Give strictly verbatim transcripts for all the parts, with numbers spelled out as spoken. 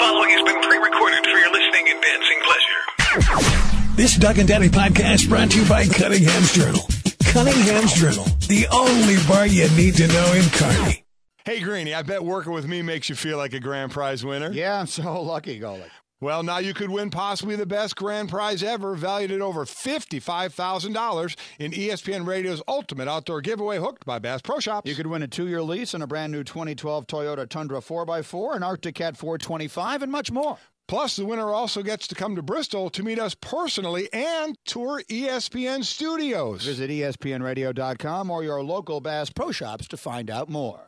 following has been pre-recorded for your listening and dancing pleasure. This Doug and Daddy podcast brought to you by Cunningham's Journal. Cunningham's Journal, the only bar you need to know in Kearney. Hey, Greenie, I bet working with me makes you feel like a grand prize winner. Yeah, I'm so lucky, Golick. Well, now you could win possibly the best grand prize ever, valued at over fifty-five thousand dollars in E S P N Radio's Ultimate Outdoor Giveaway, hooked by Bass Pro Shops. You could win a two-year lease on a brand new twenty twelve Toyota Tundra four by four, an Arctic Cat four twenty-five, and much more. Plus, the winner also gets to come to Bristol to meet us personally and tour E S P N studios. Visit E S P N radio dot com or your local Bass Pro Shops to find out more.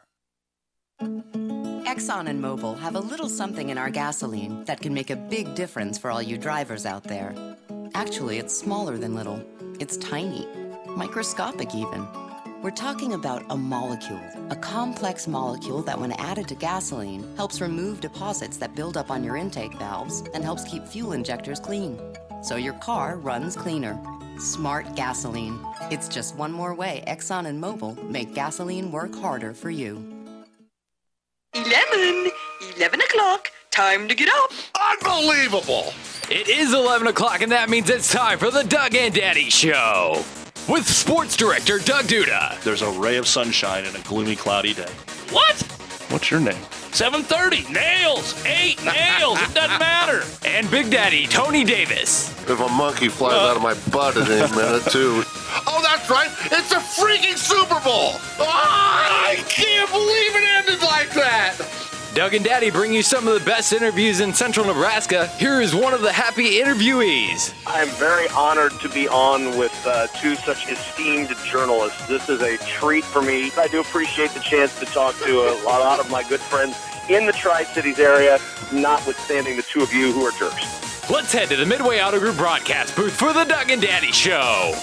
Exxon and Mobil have a little something in our gasoline that can make a big difference for all you drivers out there. Actually, it's smaller than little. It's tiny, microscopic even. We're talking about a molecule, a complex molecule that when added to gasoline helps remove deposits that build up on your intake valves and helps keep fuel injectors clean. So your car runs cleaner. Smart gasoline. It's just one more way Exxon and Mobil make gasoline work harder for you. Eleven, eleven o'clock, time to get up. Unbelievable! It is eleven o'clock, and that means it's time for the Doug and Daddy Show with sports director Doug Duda. There's a ray of sunshine in a gloomy, cloudy day. What? What's your name? seven thirty. Nails. Eight nails. It doesn't matter. And Big Daddy Tony Davis. If a monkey flies uh, out of my butt at any minute, too. Oh, that's right. It's the freaking Super Bowl. Oh, I can't believe it ended like that. Doug and Daddy bring you some of the best interviews in central Nebraska. Here is one of the happy interviewees. I'm very honored to be on with uh, two such esteemed journalists. This is a treat for me. I do appreciate the chance to talk to a lot of my good friends in the Tri-Cities area, notwithstanding the two of you who are jerks. Let's head to the Midway Auto Group broadcast booth for the Doug and Daddy Show.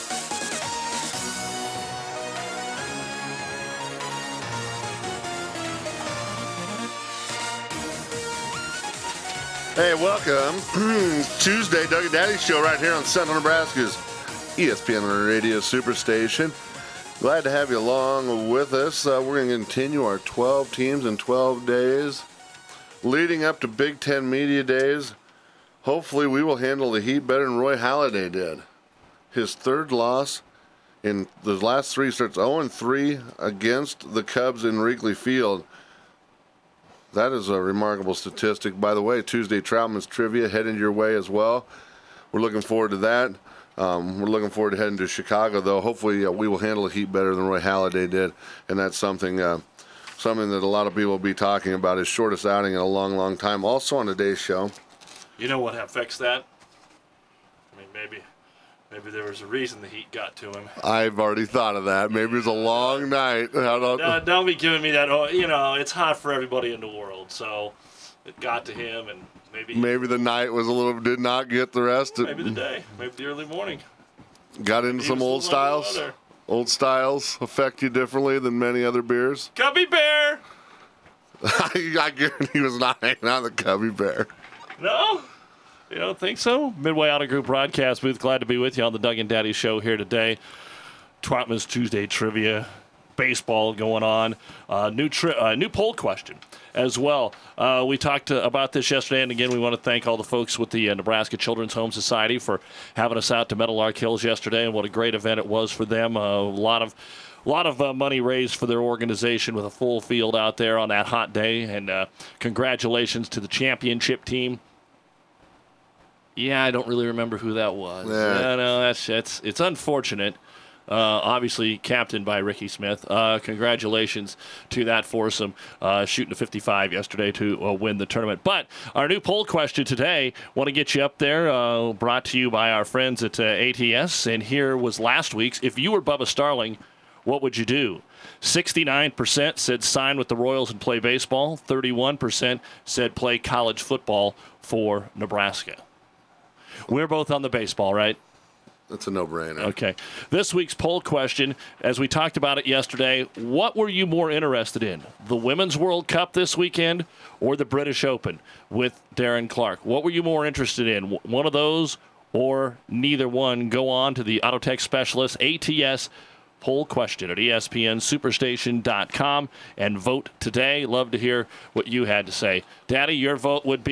Hey, welcome. Tuesday, Doug and Daddy Show right here on Central Nebraska's E S P N Radio Superstation. Glad to have you along with us. Uh, we're going to continue our twelve teams in twelve days, leading up to Big Ten Media Days. Hopefully we will handle the heat better than Roy Halladay did. His third loss in the last three starts, oh and three against the Cubs in Wrigley Field. That is a remarkable statistic. By the way, Tuesday Troutman's Trivia heading your way as well. We're looking forward to that. Um, we're looking forward to heading to Chicago, though. Hopefully uh, we will handle the heat better than Roy Halladay did, and that's something uh, something that a lot of people will be talking about, his shortest outing in a long, long time. Also on today's show. You know what affects that? I mean, maybe... Maybe there was a reason the heat got to him. I've already thought of that. Maybe it was a long night. Don't... No, don't be giving me that. Oh, you know, it's hot for everybody in the world, so it got to him, and maybe maybe the night was a little did not get the rest. Maybe the day, maybe the early morning. Got into some old styles. Old styles affect you differently than many other beers. Cubby Bear. I, I guarantee he was not hanging out the Cubby Bear. No. You don't think so? Midway Auto Group broadcast booth. Glad to be with you on the Doug and Daddy Show here today. Troutman's Tuesday Trivia, baseball going on. Uh, new tri- uh, new poll question as well. Uh, we talked uh, about this yesterday, and again, we want to thank all the folks with the uh, Nebraska Children's Home Society for having us out to Meadowlark Hills yesterday, and what a great event it was for them. Uh, a lot of A lot of uh, money raised for their organization with a full field out there on that hot day, and uh, congratulations to the championship team. Yeah, I don't really remember who that was. Yeah. No, no, that's that's it's unfortunate. Uh, obviously, captained by Ricky Smith. Uh, congratulations to that foursome, uh, shooting a fifty-five yesterday to uh, win the tournament. But our new poll question today, want to get you up there, uh, brought to you by our friends at uh, A T S. And here was last week's. If you were Bubba Starling, what would you do? sixty-nine percent said sign with the Royals and play baseball. thirty-one percent said play college football for Nebraska. We're both on the baseball, right? That's a no-brainer. Okay. This week's poll question, as we talked about it yesterday, what were you more interested in? The Women's World Cup this weekend or the British Open with Darren Clark? What were you more interested in? One of those or neither one? Go on to the Auto Tech Specialist A T S poll question at E S P N superstation dot com and vote today. Love to hear what you had to say. Daddy, your vote would be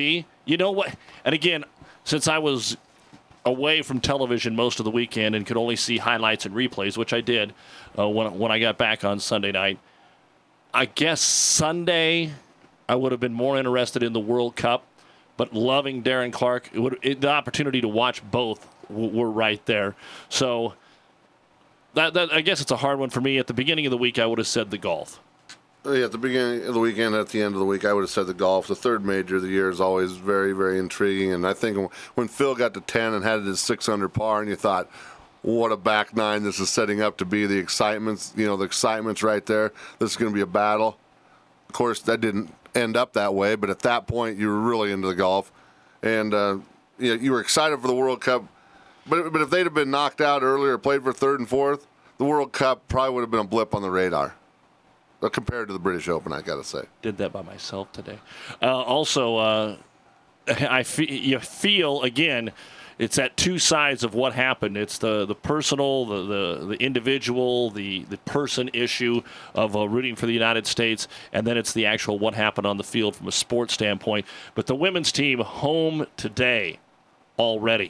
you know what? And again, since I was away from television most of the weekend and could only see highlights and replays, which I did uh, when when I got back on Sunday night, I guess Sunday I would have been more interested in the World Cup, but loving Darren Clarke, it would, it, the opportunity to watch both w- were right there. So that, that I guess it's a hard one for me. At the beginning of the week, I would have said the golf. Yeah, at the beginning of the weekend, at the end of the week, I would have said the golf. The third major of the year is always very, very intriguing. And I think when Phil got to ten and had his six under par, and you thought, what a back nine this is setting up to be, the excitement's, you know, the excitement's right there. This is going to be a battle. Of course, that didn't end up that way, but at that point, you were really into the golf. And uh, you know, you were excited for the World Cup. But, but if they'd have been knocked out earlier, played for third and fourth, the World Cup probably would have been a blip on the radar. Compared to the British Open, I got to say. Did that by myself today. Uh, also, uh, I fe- you feel, again, it's at two sides of what happened. It's the, the personal, the, the, the individual, the, the person issue of uh, rooting for the United States, and then it's the actual what happened on the field from a sports standpoint. But the women's team home today already.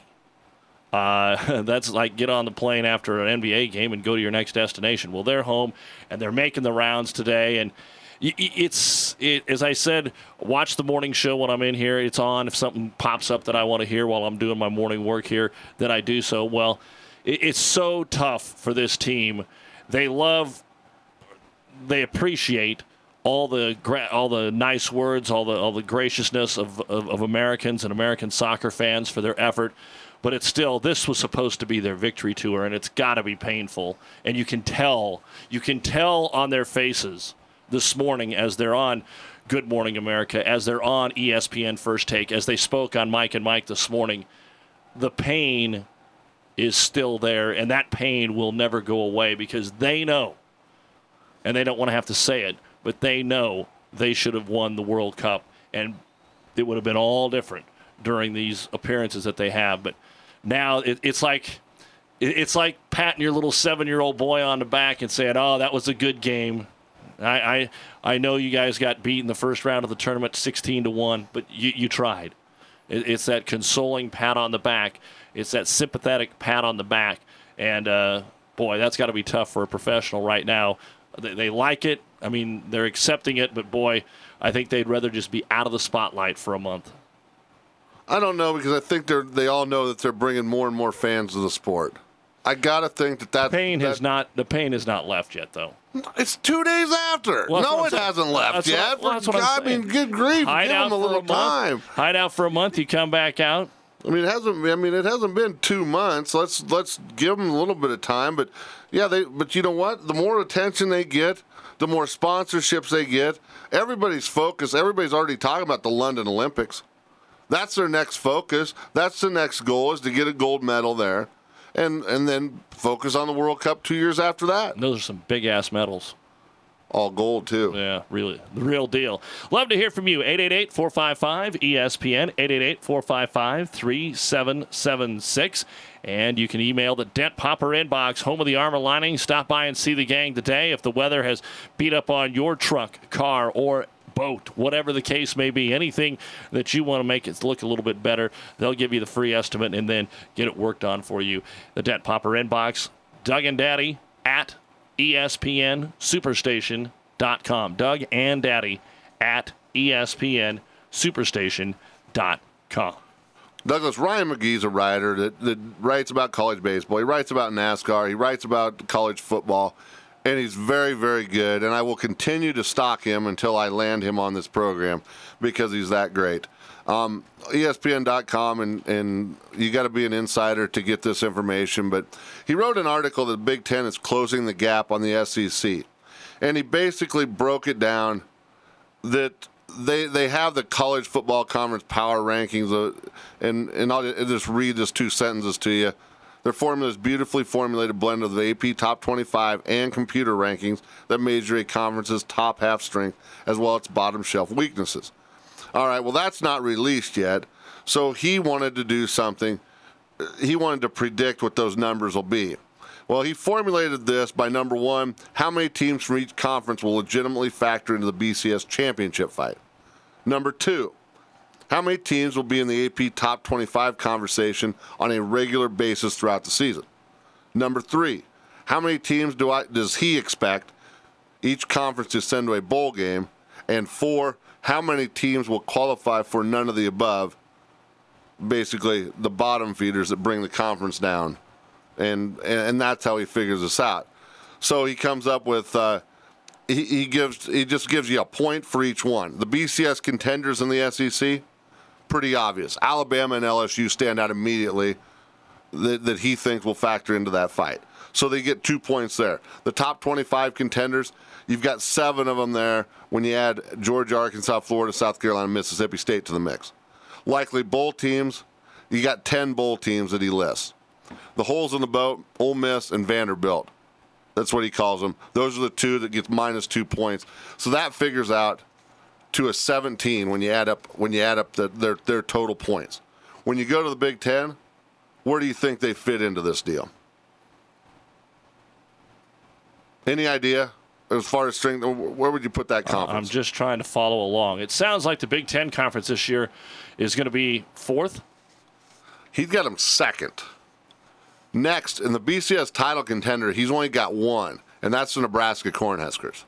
Uh, that's like get on the plane after an N B A game and go to your next destination. Well, they're home, and they're making the rounds today. And it's, it, as I said, watch the morning show when I'm in here. It's on. If something pops up that I want to hear while I'm doing my morning work here, then I do so. Well, it, it's so tough for this team. They love, they appreciate all the all the nice words, all the all the graciousness of, of, of Americans and American soccer fans for their effort. But it's still, this was supposed to be their victory tour, and it's got to be painful. And you can tell, you can tell on their faces this morning as they're on Good Morning America, as they're on E S P N First Take, as they spoke on Mike and Mike this morning, the pain is still there, and that pain will never go away because they know, and they don't want to have to say it, but they know they should have won the World Cup, and it would have been all different during these appearances that they have. But now it, it's like it's like patting your little seven-year-old boy on the back and saying, oh, that was a good game. I, I I know you guys got beat in the first round of the tournament sixteen to one, but you, you tried. It, it's that consoling pat on the back. It's that sympathetic pat on the back. And, uh, boy, that's got to be tough for a professional right now. They, they like it. I mean, they're accepting it, but, boy, I think they'd rather just be out of the spotlight for a month. I don't know, because I think they're they all know that they're bringing more and more fans to the sport. I gotta think that that pain that, has not the pain has not left yet, though. It's two days after. Well, no, it saying. hasn't left that's yet. What, well, that's what I I'm saying. mean, good grief, Hide give out them a little for a time. Month. Hide out for a month. You come back out. I mean, it hasn't. I mean, it hasn't been two months. Let's let's give them a little bit of time. But yeah, they. But you know what? The more attention they get, the more sponsorships they get. Everybody's focused. Everybody's already talking about the London Olympics. That's their next focus. That's the next goal, is to get a gold medal there, and and then focus on the World Cup two years after that. And those are some big ass medals. All gold, too. Yeah, really. The real deal. Love to hear from you. eight eight eight, four five five, E S P N, eight eight eight, four five five, three seven seven six. And you can email the Dent Popper inbox, home of the Armor Lining. Stop by and see the gang today. If the weather has beat up on your truck, car, or boat, whatever the case may be, anything that you want to make it look a little bit better, they'll give you the free estimate and then get it worked on for you. The Dent Popper inbox, Doug and Daddy at E S P N Superstation dot com. Doug and Daddy at E S P N Superstation dot com. Douglas, Ryan McGee's a writer that, that writes about college baseball. He writes about NASCAR. He writes about college football. And he's very, very good. And I will continue to stock him until I land him on this program because he's that great. Um, E S P N dot com, and, and you got to be an insider to get this information. But he wrote an article that the Big Ten is closing the gap on the S E C. And he basically broke it down that they they have the college football conference power rankings. Uh, and, and I'll just read this two sentences to you. Their formula is beautifully formulated blend of the A P Top twenty-five and computer rankings that measure a conference's top half strength as well as its bottom shelf weaknesses. All right, well, that's not released yet. So he wanted to do something. He wanted to predict what those numbers will be. Well, he formulated this by, number one, how many teams from each conference will legitimately factor into the B C S championship fight. Number two, How many teams will be in the A P Top twenty-five conversation on a regular basis throughout the season? Number three, how many teams do I does he expect each conference to send to a bowl game? And four, how many teams will qualify for none of the above? Basically, the bottom feeders that bring the conference down. And and that's how he figures this out. So he comes up with uh, he, he gives he just gives you a point for each one. The B C S contenders in the S E C, pretty obvious. Alabama and L S U stand out immediately that, that he thinks will factor into that fight. So they get two points there. The top twenty-five contenders, you've got seven of them there when you add Georgia, Arkansas, Florida, South Carolina, Mississippi State to the mix. Likely bowl teams, you got ten bowl teams that he lists. The holes in the boat, Ole Miss and Vanderbilt. That's what he calls them. Those are the two that gets minus two points. So that figures out to a seventeen when you add up when you add up the, their their total points. When you go to the Big Ten, where do you think they fit into this deal? Any idea as far as strength? Where would you put that conference? I'm just trying to follow along. It sounds like the Big Ten conference this year is going to be fourth. He's got him second. Next, in the B C S title contender, he's only got one, and that's the Nebraska Cornhuskers.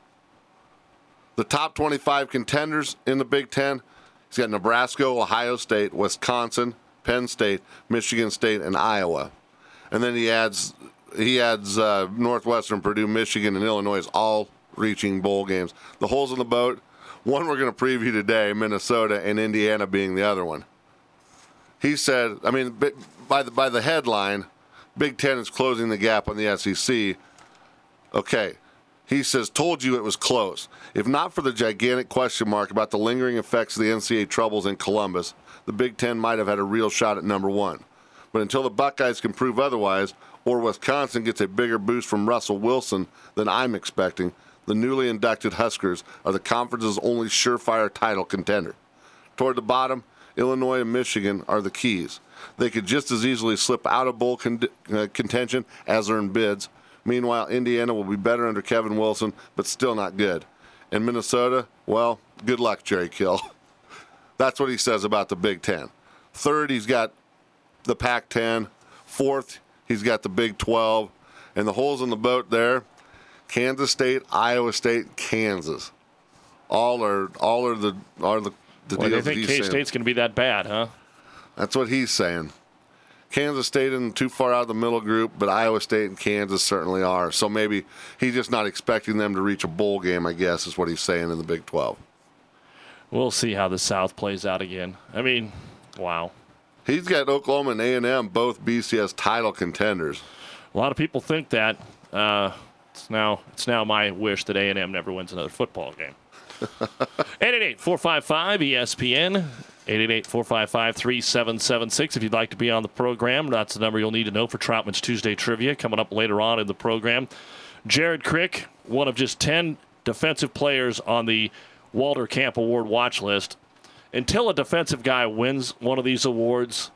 The top twenty-five contenders in the Big Ten, he's got Nebraska, Ohio State, Wisconsin, Penn State, Michigan State, and Iowa. And then he adds he adds uh, Northwestern, Purdue, Michigan, and Illinois all reaching bowl games. The holes in the boat, one we're going to preview today, Minnesota and Indiana being the other one. He said, I mean, by the by the headline, Big Ten is closing the gap on the S E C. Okay. He says, told you it was close. If not for the gigantic question mark about the lingering effects of the N C double A troubles in Columbus, the Big Ten might have had a real shot at number one. But until the Buckeyes can prove otherwise, or Wisconsin gets a bigger boost from Russell Wilson than I'm expecting, the newly inducted Huskers are the conference's only surefire title contender. Toward the bottom, Illinois and Michigan are the keys. They could just as easily slip out of bowl con- uh, contention as earn bids. Meanwhile, Indiana will be better under Kevin Wilson, but still not good. And Minnesota, well, good luck, Jerry Kill. That's what he says about the Big Ten. Third, he's got the Pac ten. Fourth, he's got the Big twelve. And the holes in the boat there, Kansas State, Iowa State, Kansas. All are all are the are the, the Boy, deals they think K-State's going to be that bad, huh? That's what he's saying. Kansas State isn't too far out of the middle group, but Iowa State and Kansas certainly are. So maybe he's just not expecting them to reach a bowl game, I guess, is what he's saying in the Big twelve. We'll see how the South plays out again. I mean, wow. He's got Oklahoma and A and M, both B C S title contenders. A lot of people think that. Uh, it's now it's now my wish that A and M never wins another football game. eight eight eight, four five five, E S P N. eight eight eight, four five five, three seven seven six. If you'd like to be on the program, that's the number you'll need to know for Troutman's Tuesday Trivia coming up later on in the program. Jared Crick, one of just ten defensive players on the Walter Camp Award watch list. Until a defensive guy wins one of these awards,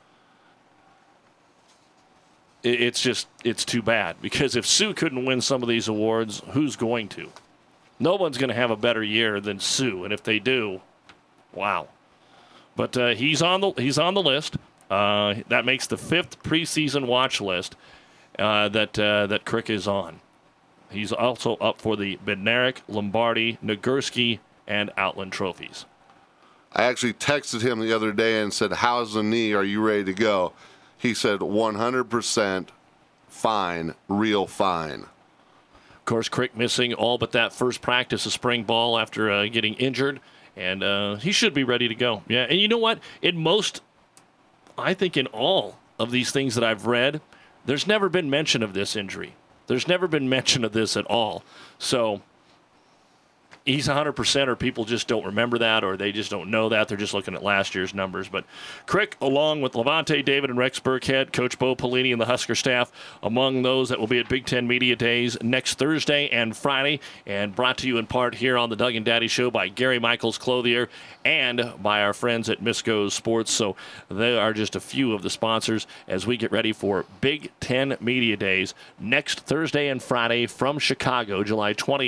it's just, it's too bad. Because if Sue couldn't win some of these awards, who's going to? No one's going to have a better year than Sue. And if they do, wow. But uh, he's on the he's on the list. Uh, that makes the fifth preseason watch list uh, that uh, that Crick is on. He's also up for the Bednarik, Lombardi, Nagurski, and Outland trophies. I actually texted him the other day and said, how's the knee? Are you ready to go? He said, one hundred percent fine, real fine. Of course, Crick missing all but that first practice of spring ball after uh, getting injured. And uh, he should be ready to go. Yeah, and you know what? In most, I think in all of these things that I've read, there's never been mention of this injury. There's never been mention of this at all. So he's one hundred percent, or people just don't remember that, or they just don't know that. They're just looking at last year's numbers. But Crick, along with Levante David and Rex Burkhead, Coach Bo Pelini, and the Husker staff, among those that will be at Big Ten Media Days next Thursday and Friday, and brought to you in part here on the Doug and Daddy Show by Gary Michaels Clothier and by our friends at Misco's Sports. So they are just a few of the sponsors as we get ready for Big Ten Media Days next Thursday and Friday from Chicago, July twenty-eighth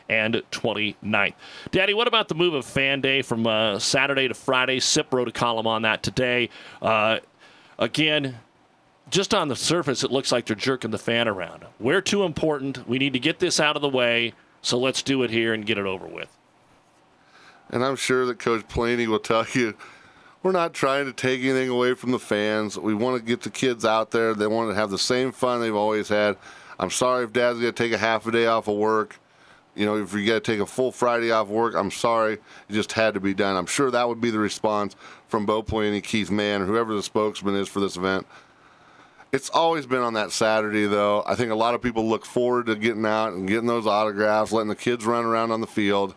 and twenty-ninth. Daddy, what about the move of Fan Day from uh, Saturday to Friday? S I P wrote a column on that today. Uh, again, just on the surface, it looks like they're jerking the fan around. We're too important. We need to get this out of the way, so let's do it here and get it over with. And I'm sure that Coach Planey will tell you, we're not trying to take anything away from the fans. We want to get the kids out there. They want to have the same fun they've always had. I'm sorry if Dad's going to take a half a day off of work. You know, if you got to take a full Friday off work, I'm sorry. It just had to be done. I'm sure that would be the response from Bo Pelini, Keith Mann, or whoever the spokesman is for this event. It's always been on that Saturday, though. I think a lot of people look forward to getting out and getting those autographs, letting the kids run around on the field.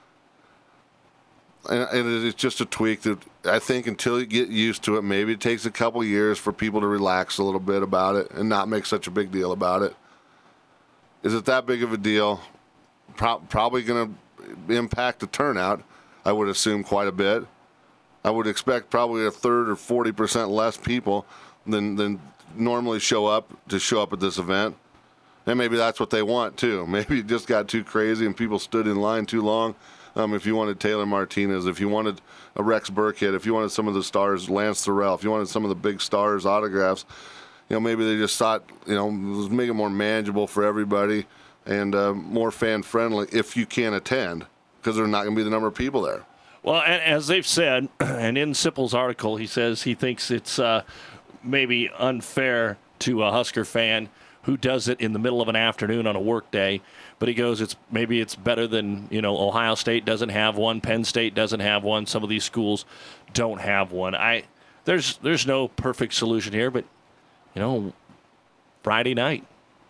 And it's just a tweak that I think until you get used to it, maybe it takes a couple years for people to relax a little bit about it and not make such a big deal about it. Is it that big of a deal? Pro- probably going to impact the turnout, I would assume, quite a bit. I would expect probably a third or forty percent less people than, than normally show up to show up at this event. And maybe that's what they want, too. Maybe it just got too crazy and people stood in line too long. Um, if you wanted Taylor Martinez, if you wanted a Rex Burkhead, if you wanted some of the stars, Lance Thurrell, if you wanted some of the big stars' autographs, you know, maybe they just thought, you know, let's make it more manageable for everybody and uh, more fan-friendly if you can attend, because there's not going to be the number of people there. Well, and as they've said, and in Sipple's article, he says he thinks it's uh, maybe unfair to a Husker fan who does it in the middle of an afternoon on a work day. But he goes, it's maybe it's better than, you know, Ohio State doesn't have one, Penn State doesn't have one, some of these schools don't have one. I there's there's no perfect solution here, but you know, Friday night.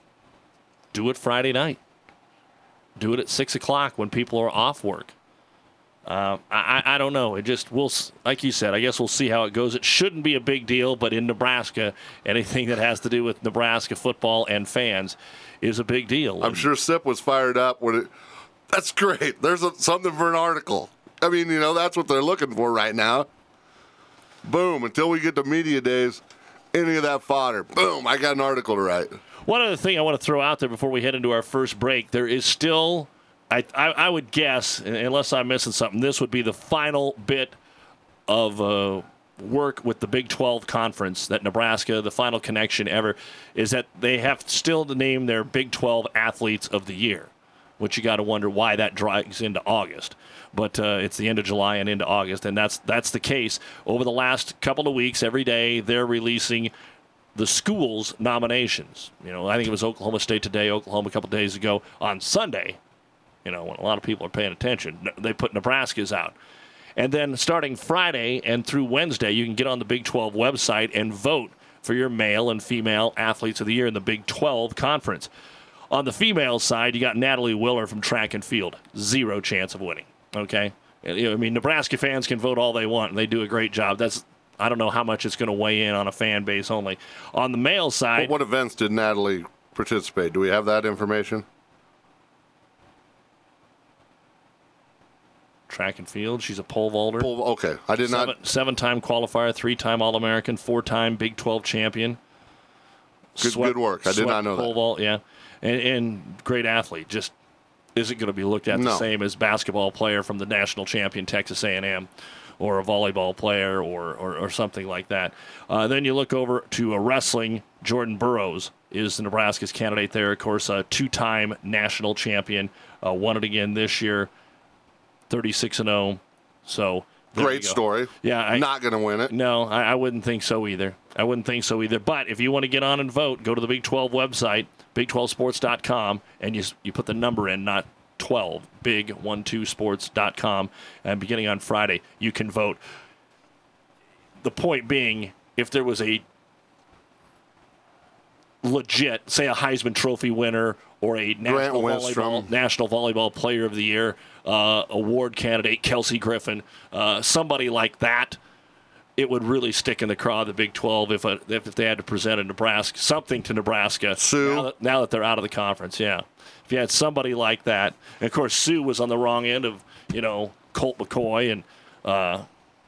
Do it Friday night. Do it at six o'clock when people are off work. Uh, I, I don't know. It just, we'll, like you said, I guess we'll see how it goes. It shouldn't be a big deal, but in Nebraska, anything that has to do with Nebraska football and fans is a big deal. I'm sure S I P was fired up when it. That's great. There's a, something for an article. I mean, you know, that's what they're looking for right now. Boom. Until we get to media days, any of that fodder. Boom. I got an article to write. One other thing I want to throw out there before we head into our first break, there is still, I, I, I would guess, unless I'm missing something, this would be the final bit of uh, work with the Big twelve Conference that Nebraska, the final connection ever, is that they have still to name their Big twelve Athletes of the Year, which you got to wonder why that drags into August. But uh, it's the end of July and into August, and that's that's the case. Over the last couple of weeks, every day they're releasing the schools' nominations. You know, I think it was Oklahoma State today, Oklahoma a couple days ago. On Sunday, you know, when a lot of people are paying attention, they put Nebraska's out. And then starting Friday and through Wednesday, you can get on the Big twelve website and vote for your male and female athletes of the year in the Big twelve Conference. On the female side, you got Natalie Willer from track and field. Zero chance of winning, okay? I mean, Nebraska fans can vote all they want, and they do a great job. That's I don't know how much it's going to weigh in on a fan base only. On the male side... But what events did Natalie participate? Do we have that information? Track and field. She's a pole vaulter. Pole, okay. I did Seven, not... Seven-time qualifier, three-time All-American, four-time Big twelve champion. Good, Swept, good work. I did not know pole that. Vault, yeah. And, and great athlete. Just isn't going to be looked at no. the same as basketball player from the national champion Texas A and M. Or a volleyball player, or, or, or something like that. Uh, then you look over to a wrestling. Jordan Burroughs is Nebraska's candidate there. Of course, a two-time national champion. Uh, won it again this year, thirty-six and oh. So great story. Yeah, I, not going to win it. No, I, I wouldn't think so either. I wouldn't think so either. But if you want to get on and vote, go to the Big twelve website, big twelve sports dot com, and you you put the number in, not twelve, big twelve sports dot com, and beginning on Friday, you can vote. The point being, if there was a legit, say a Heisman Trophy winner or a national volleyball, national volleyball player of the year, uh, award candidate, Kelsey Griffin, uh, somebody like that, it would really stick in the craw of the Big twelve if a, if they had to present a Nebraska, something to Nebraska Sue. Now that, now that they're out of the conference, yeah. If you had somebody like that, and of course Sue was on the wrong end of, you know, Colt McCoy and uh,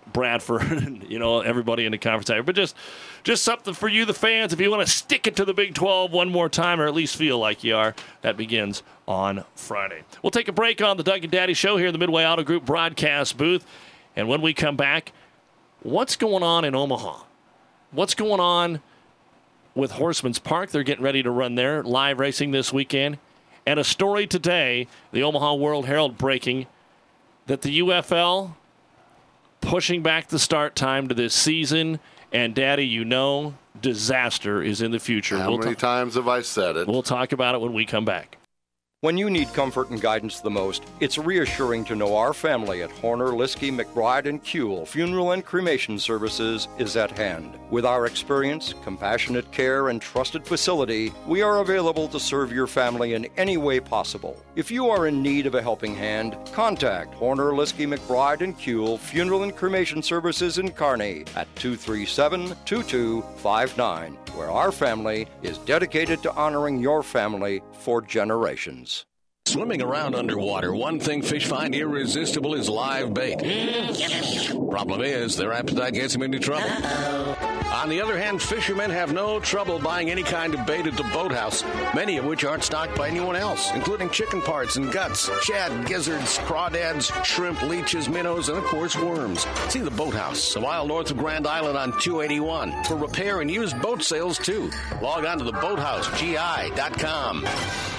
Bradford and, you know, everybody in the conference area. But just just something for you, the fans, if you want to stick it to the Big twelve one more time, or at least feel like you are. That begins on Friday. We'll take a break on the Doug and Daddy Show here in the Midway Auto Group broadcast booth. And when we come back, what's going on in Omaha? What's going on with Horseman's Park? They're getting ready to run their live racing this weekend. And a story today, the Omaha World Herald breaking, that the U F L pushing back the start time to this season. And, Daddy, you know, disaster is in the future. How we'll many ta- times have I said it? We'll talk about it when we come back. When you need comfort and guidance the most, it's reassuring to know our family at Horner, Liskey, McBride, and Kuehl Funeral and Cremation Services is at hand. With our experience, compassionate care, and trusted facility, we are available to serve your family in any way possible. If you are in need of a helping hand, contact Horner, Liskey, McBride, and Kuehl Funeral and Cremation Services in Kearney at two three seven, two two five nine, where our family is dedicated to honoring your family for generations. Swimming around underwater, one thing fish find irresistible is live bait. Problem is, their appetite gets them into trouble. On the other hand, fishermen have no trouble buying any kind of bait at the boathouse, many of which aren't stocked by anyone else, including chicken parts and guts, shad, gizzards, crawdads, shrimp, leeches, minnows, and of course worms. See the Boathouse, a mile north of Grand Island on two eighty-one, for repair and used boat sales too. Log on to the boathouse G I dot com.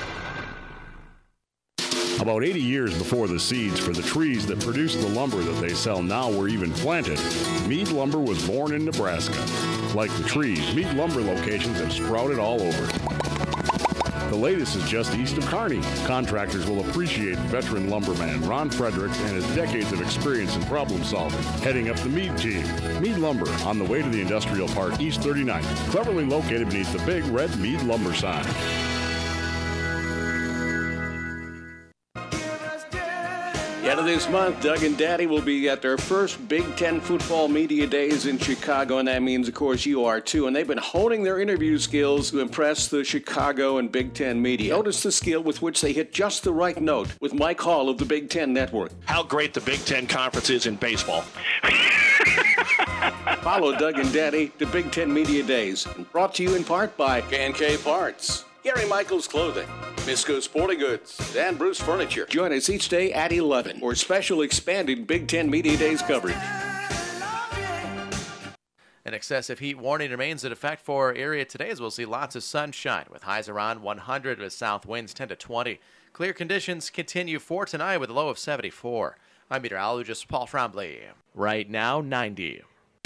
About eighty years before the seeds for the trees that produce the lumber that they sell now were even planted, Mead Lumber was born in Nebraska. Like the trees, Mead Lumber locations have sprouted all over. The latest is just east of Kearney. Contractors will appreciate veteran lumberman Ron Fredericks and his decades of experience in problem solving, heading up the Mead team. Mead Lumber, on the way to the Industrial Park, East thirty-ninth, cleverly located beneath the big red Mead Lumber sign. End of this month, Doug and Daddy will be at their first Big Ten Football Media Days in Chicago, and that means, of course, you are too. And they've been honing their interview skills to impress the Chicago and Big Ten media. Notice the skill with which they hit just the right note with Mike Hall of the Big Ten Network. How great the Big Ten Conference is in baseball. Follow Doug and Daddy to Big Ten Media Days, brought to you in part by K and K Parts, Gary Michaels Clothing, Misco Sporting Goods, and Bruce Furniture. Join us each day at eleven for special expanded Big Ten Media Days coverage. An excessive heat warning remains in effect for our area today, as we'll see lots of sunshine with highs around one hundred with south winds ten to twenty. Clear conditions continue for tonight with a low of seventy-four. I'm meteorologist Paul Trombley. Right now, ninety.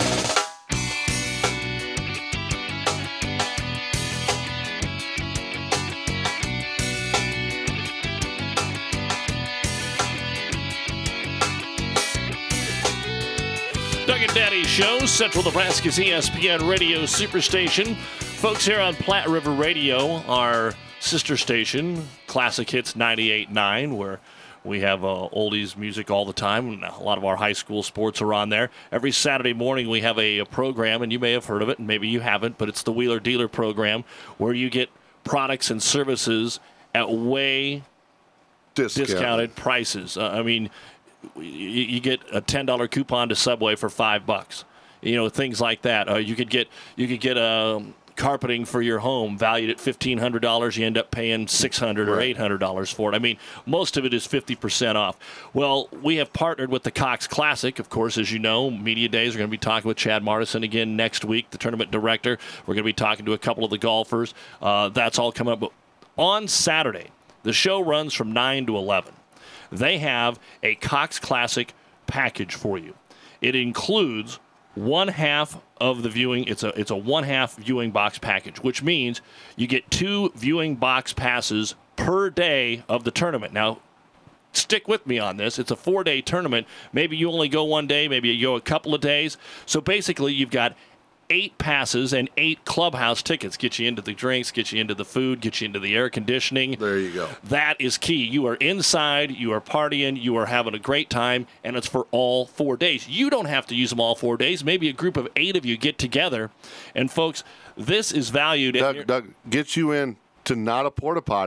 Doug and Daddy Show, Central Nebraska's E S P N Radio Superstation. Folks here on Platte River Radio, our sister station, Classic Hits ninety-eight point nine, where we have uh, oldies music all the time, and a lot of our high school sports are on there. Every Saturday morning we have a, a program, and you may have heard of it, and maybe you haven't, but it's the Wheeler Dealer program, where you get products and services at way Discounted, discounted prices. Uh, I mean, you get a ten dollar coupon to Subway for five bucks. You know, things like that. Uh, you could get you could get a um, carpeting for your home valued at fifteen hundred dollars. You end up paying six hundred dollars or eight hundred dollars for it. I mean, most of it is fifty percent off. Well, we have partnered with the Cox Classic. Of course, as you know, Media Days. We're going to be talking with Chad Martison again next week, the tournament director. We're going to be talking to a couple of the golfers. Uh, that's all coming up. But on Saturday, the show runs from nine to eleven. They have a Cox Classic package for you. It includes one half of the viewing. It's a it's a one half viewing box package, which means you get two viewing box passes per day of the tournament. Now, stick with me on this. It's a four-day tournament. Maybe you only go one day. Maybe you go a couple of days. So basically, you've got eight passes and eight clubhouse tickets. Get you into the drinks, get you into the food, get you into the air conditioning. There you go. That is key. You are inside, you are partying, you are having a great time, and it's for all four days. You don't have to use them all four days. Maybe a group of eight of you get together. And, folks, this is valued. Doug, Doug, get you in to not a porta potty,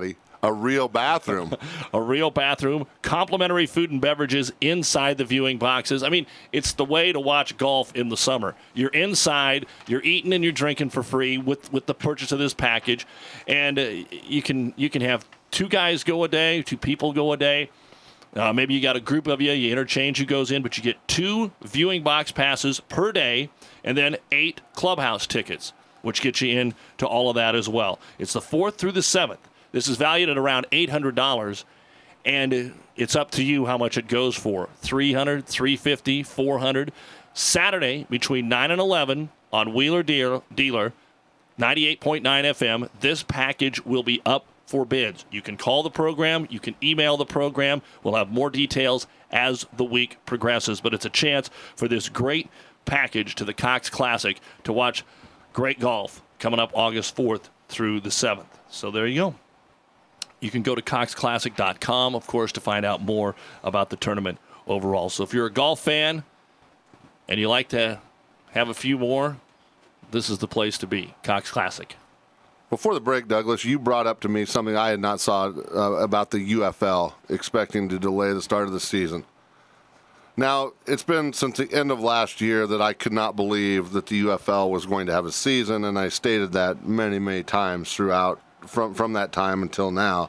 A real bathroom. A real bathroom, complimentary food and beverages inside the viewing boxes. I mean, it's the way to watch golf in the summer. You're inside, you're eating and you're drinking for free with, with the purchase of this package, and uh, you can you can have two guys go a day, two people go a day. Uh, maybe you got a group of you, you interchange who goes in, but you get two viewing box passes per day and then eight clubhouse tickets, which gets you in to all of that as well. It's the fourth through the seventh. This is valued at around eight hundred dollars, and it's up to you how much it goes for. three hundred dollars, three hundred fifty dollars, four hundred dollars. Saturday between nine and eleven on Wheeler Dealer, ninety-eight point nine F M. This package will be up for bids. You can call the program. You can email the program. We'll have more details as the week progresses, but it's a chance for this great package to the Cox Classic to watch great golf coming up August fourth through the seventh. So there you go. You can go to cox classic dot com, of course, to find out more about the tournament overall. So if you're a golf fan and you like to have a few more, this is the place to be, Cox Classic. Before the break, Douglas, you brought up to me something I had not saw uh, about the U F L expecting to delay the start of the season. Now, it's been since the end of last year that I could not believe that the U F L was going to have a season, and I stated that many, many times throughout from, from that time until now.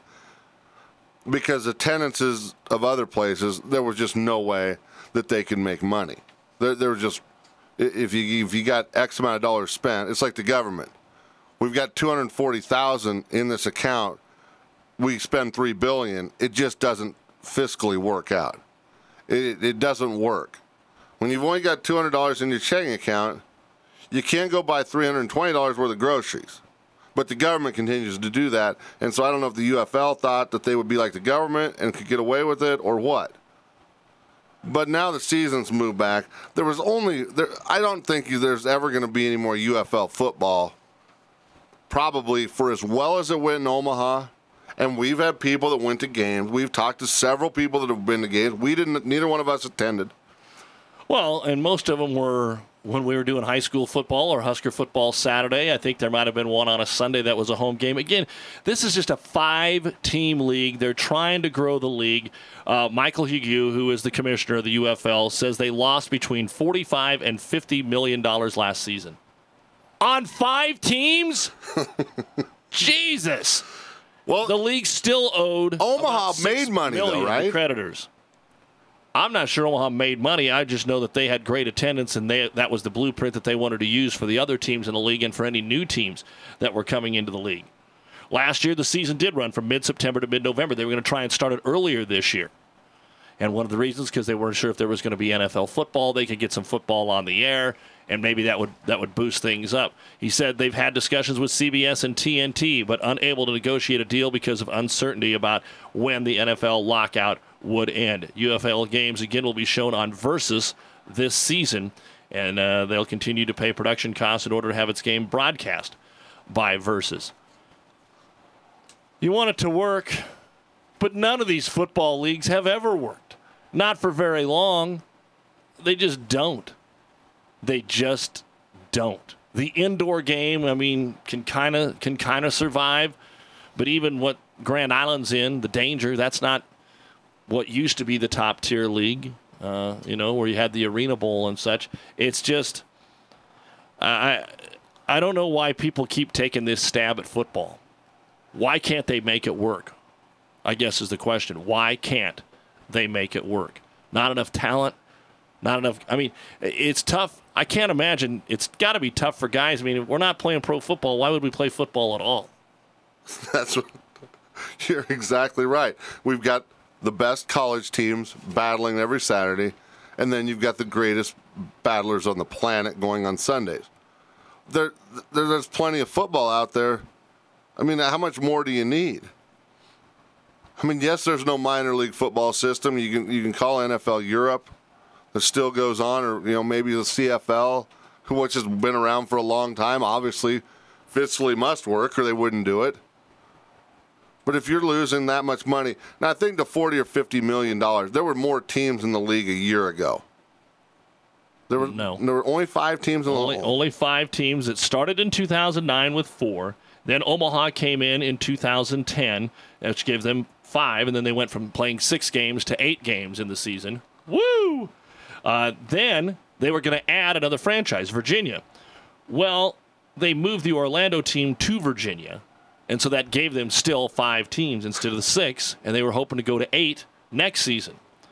Because attendances of other places, there was just no way that they could make money. There, there was just, if you if you got X amount of dollars spent, it's like the government. We've got two hundred forty thousand dollars in this account. We spend three billion dollars. It just doesn't fiscally work out. It, it doesn't work. When you've only got two hundred dollars in your checking account, you can't go buy three hundred twenty dollars worth of groceries. But the government continues to do that. And so I don't know if the U F L thought that they would be like the government and could get away with it or what. But now the season's moved back. There was only, there, I don't think there's ever going to be any more U F L football, probably for as well as it went in Omaha. And we've had people that went to games. We've talked to several people that have been to games. We didn't, neither one of us attended. Well, and most of them were when we were doing high school football or Husker football Saturday. I think there might have been one on a Sunday that was a home game. Again, this is just a five-team league. They're trying to grow the league. Uh, Michael Hughes, who is the commissioner of the U F L, says they lost between forty-five and fifty million dollars last season. On five teams? Jesus. Well, the league still owed Omaha made money, though, right? Creditors. I'm not sure Omaha made money. I just know that they had great attendance, and they, that was the blueprint that they wanted to use for the other teams in the league and for any new teams that were coming into the league. Last year, the season did run from mid-September to mid-November. They were going to try and start it earlier this year. And one of the reasons, because they weren't sure if there was going to be N F L football, they could get some football on the air, and maybe that would that would boost things up. He said they've had discussions with C B S and T N T, but unable to negotiate a deal because of uncertainty about when the N F L lockout would end. U F L games, again, will be shown on Versus this season, and uh, they'll continue to pay production costs in order to have its game broadcast by Versus. You want it to work, but none of these football leagues have ever worked. Not for very long. They just don't. They just don't. The indoor game, I mean, can kind of can kind of survive, but even what Grand Island's in, the Danger, that's not what used to be the top tier league. Uh, you know, where you had the Arena Bowl and such. It's just, I I don't know why people keep taking this stab at football. Why can't they make it work? I guess is the question. Why can't they make it work? Not enough talent, not enough. I mean, it's tough. I can't imagine. It's got to be tough for guys. I mean, if we're not playing pro football, why would we play football at all? That's what, you're exactly right. We've got the best college teams battling every Saturday, and then you've got the greatest battlers on the planet going on Sundays. There, there there's plenty of football out there. I mean, how much more do you need? I mean, yes, there's no minor league football system. You can you can call N F L Europe that still goes on, or you know maybe the C F L, which has been around for a long time. Obviously, fiscally must work, or they wouldn't do it. But if you're losing that much money, now I think the forty or fifty million dollars. There were more teams in the league a year ago. There were no. There were only five teams in the league. Only five teams. It started in two thousand nine with four. Then Omaha came in in two thousand ten, which gave them five, and then they went from playing six games to eight games in the season. Woo! Uh, then they were going to add another franchise, Virginia. Well, they moved the Orlando team to Virginia, and so that gave them still five teams instead of the six, and they were hoping to go to eight next season.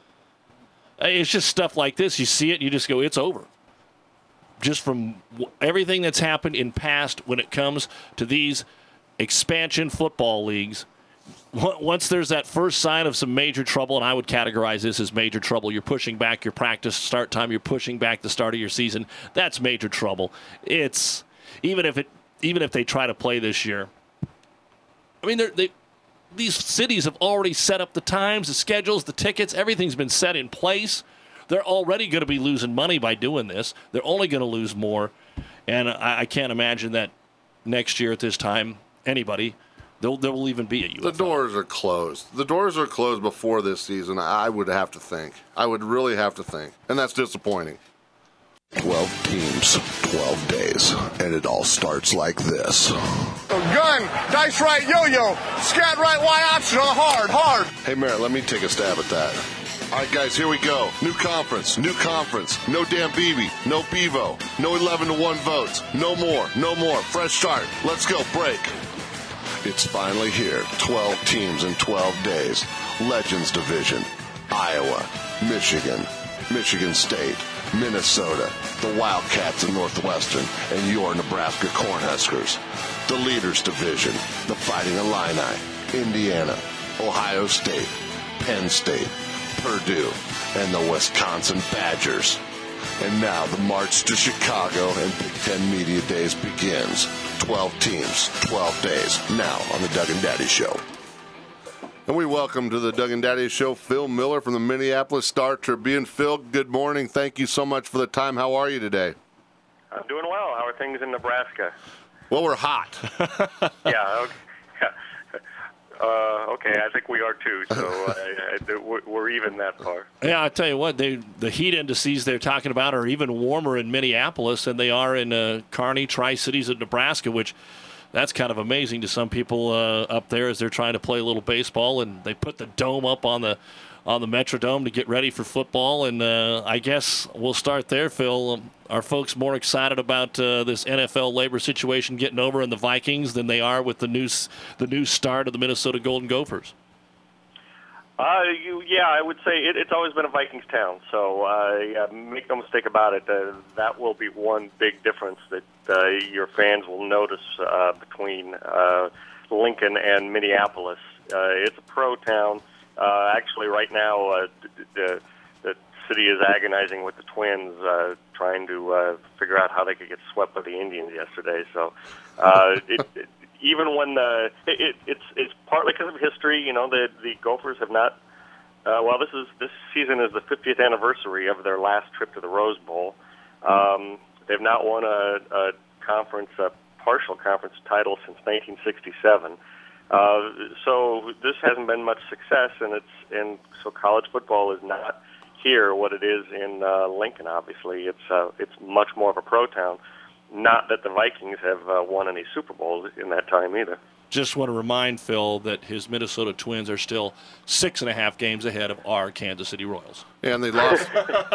It's just stuff like this. You see it, you just go, it's over. Just from everything that's happened in past when it comes to these expansion football leagues, once there's that first sign of some major trouble, and I would categorize this as major trouble, you're pushing back your practice start time, you're pushing back the start of your season, that's major trouble. It's, even if it, even if they try to play this year, I mean, they're, they, these cities have already set up the times, the schedules, the tickets, everything's been set in place. They're already going to be losing money by doing this. They're only going to lose more. And I, I can't imagine that next year at this time, anybody, there will even be a U F L. The doors are closed. The doors are closed before this season, I would have to think. I would really have to think. And that's disappointing. twelve teams, twelve days, and it all starts like this. Gun, dice right, yo-yo, scat right, Y optional, hard, hard. Hey, Merritt, let me take a stab at that. All right, guys, here we go. New conference, new conference. No damn B B, no Bevo, no eleven to one votes. No more, no more. Fresh start. Let's go, break. It's finally here. twelve teams in twelve days. Legends Division. Iowa, Michigan, Michigan State, Minnesota, the Wildcats of Northwestern, and your Nebraska Cornhuskers. The Leaders Division. The Fighting Illini, Indiana, Ohio State, Penn State, Purdue, and the Wisconsin Badgers. And now the march to Chicago and Big Ten Media Days begins. twelve teams, twelve days, now on the Doug and Daddy Show. And we welcome to the Doug and Daddy Show Phil Miller from the Minneapolis Star-Tribune. Phil, good morning. Thank you so much for the time. How are you today? I'm doing well. How are things in Nebraska? Well, we're hot. yeah, okay. Uh, okay, I think we are too, so uh, we're even that far. Yeah, I'll tell you what, they, the heat indices they're talking about are even warmer in Minneapolis than they are in uh, Kearney, Tri-Cities of Nebraska, which that's kind of amazing to some people uh, up there as they're trying to play a little baseball, and they put the dome up on the on the Metrodome to get ready for football, and uh, I guess we'll start there, Phil. Um, are folks more excited about uh, this N F L labor situation getting over in the Vikings than they are with the new the new start of the Minnesota Golden Gophers? Uh, you, yeah, I would say it, it's always been a Vikings town. So uh, yeah, make no mistake about it. Uh, that will be one big difference that uh, your fans will notice uh, between uh, Lincoln and Minneapolis. Uh, it's a pro town. Uh, actually, right now, uh, the, the city is agonizing with the Twins, uh, trying to uh, figure out how they could get swept by the Indians yesterday. So, uh, it, it, even when the it, it, it's it's partly because of history, you know, the the Gophers have not. Uh, well, this is this season is the fiftieth anniversary of their last trip to the Rose Bowl. Um, they've not won a, a conference, a partial conference title since nineteen sixty-seven. Uh, so this hasn't been much success, and it's and so college football is not here what it is in uh, Lincoln. Obviously, it's uh, it's much more of a pro town. Not that the Vikings have uh, won any Super Bowls in that time either. Just want to remind Phil that his Minnesota Twins are still six and a half games ahead of our Kansas City Royals. Yeah, and they lost.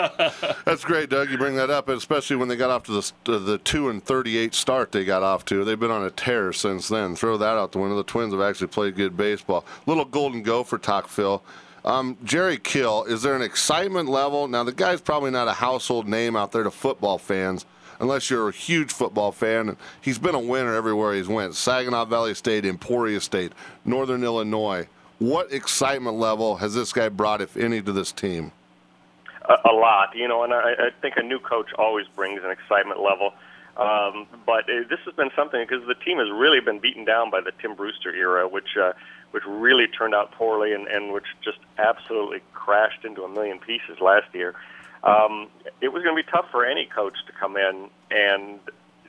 That's great, Doug. You bring that up, especially when they got off to the to the two and thirty-eight start they got off to. They've been on a tear since then. Throw that out the window. The Twins have actually played good baseball. Little Golden Gopher talk, Phil. Um, Jerry Kill, is there an excitement level? Now, the guy's probably not a household name out there to football fans, unless you're a huge football fan. He's been a winner everywhere he's went. Saginaw Valley State, Emporia State, Northern Illinois. What excitement level has this guy brought, if any, to this team? A, a lot, you know, and I, I think a new coach always brings an excitement level. Um, but uh, this has been something because the team has really been beaten down by the Tim Brewster era, which uh, which really turned out poorly and, and which just absolutely crashed into a million pieces last year. Um, it was going to be tough for any coach to come in and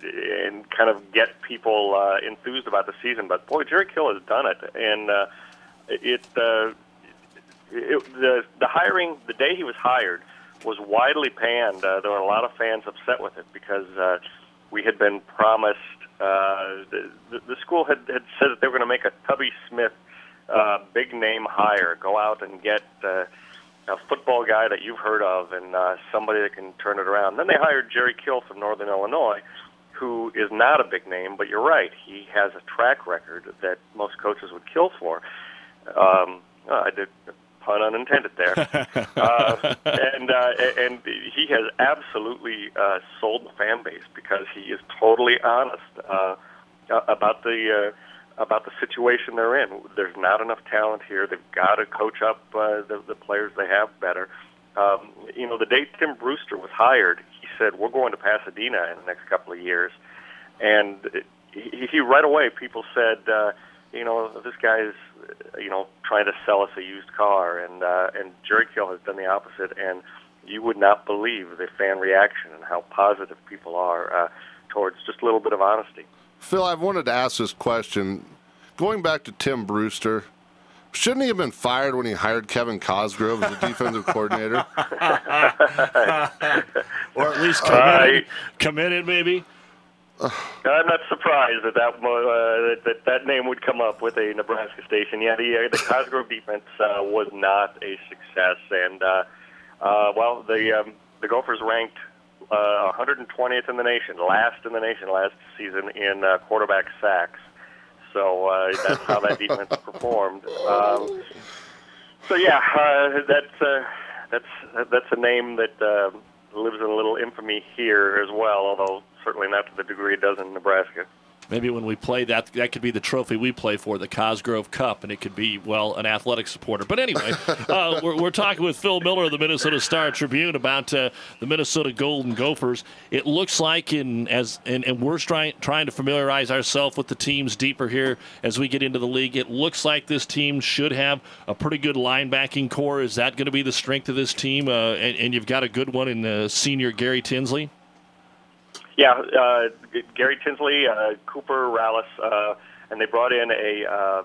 and kind of get people uh, enthused about the season. But boy, Jerry Kill has done it, and uh, it, uh, it the the hiring the day he was hired was widely panned. Uh, there were a lot of fans upset with it because uh, we had been promised. Uh, the, the school had, had said that they were going to make a Tubby Smith uh, big name hire, go out and get uh, a football guy that you've heard of and uh, somebody that can turn it around. Then they hired Jerry Kill from Northern Illinois, who is not a big name, but you're right. He has a track record that most coaches would kill for. Um, oh, I did pun unintended there. uh, and uh, and he has absolutely uh, sold the fan base because he is totally honest uh, about the uh, about the situation they're in. There's not enough talent here. They've got to coach up uh, the, the players they have better. Um, you know, the day Tim Brewster was hired, he said, we're going to Pasadena in the next couple of years. And he, he right away, people said, uh, you know, this guy's, you know, trying to sell us a used car. And, uh, and Jerry Kill has done the opposite. And you would not believe the fan reaction and how positive people are uh, towards just a little bit of honesty. Phil, I've wanted to ask this question. Going back to Tim Brewster, shouldn't he have been fired when he hired Kevin Cosgrove as the defensive coordinator? Or at least committed, uh, committed maybe? I'm not surprised that that, uh, that that name would come up with a Nebraska station. Yeah, the, uh, the Cosgrove defense uh, was not a success. And, uh, uh, well, the um, the Gophers ranked uh, one hundred twentieth in the nation, last in the nation last season in uh, quarterback sacks. So uh, that's how that defense performed. Um, so yeah, uh, that's uh, that's that's a name that uh, lives in a little infamy here as well, although certainly not to the degree it does in Nebraska. Maybe when we play that, that could be the trophy we play for, the Cosgrove Cup, and it could be, well, an athletic supporter. But anyway, uh, we're, we're talking with Phil Miller of the Minnesota Star-Tribune about uh, the Minnesota Golden Gophers. It looks like, in as and, and we're trying trying to familiarize ourselves with the teams deeper here as we get into the league, it looks like this team should have a pretty good linebacking core. Is that going to be the strength of this team? Uh, and, and you've got a good one in uh, senior Gary Tinsley? Yeah, uh, Gary Tinsley, uh, Cooper Rallis, uh, and they brought in a, um,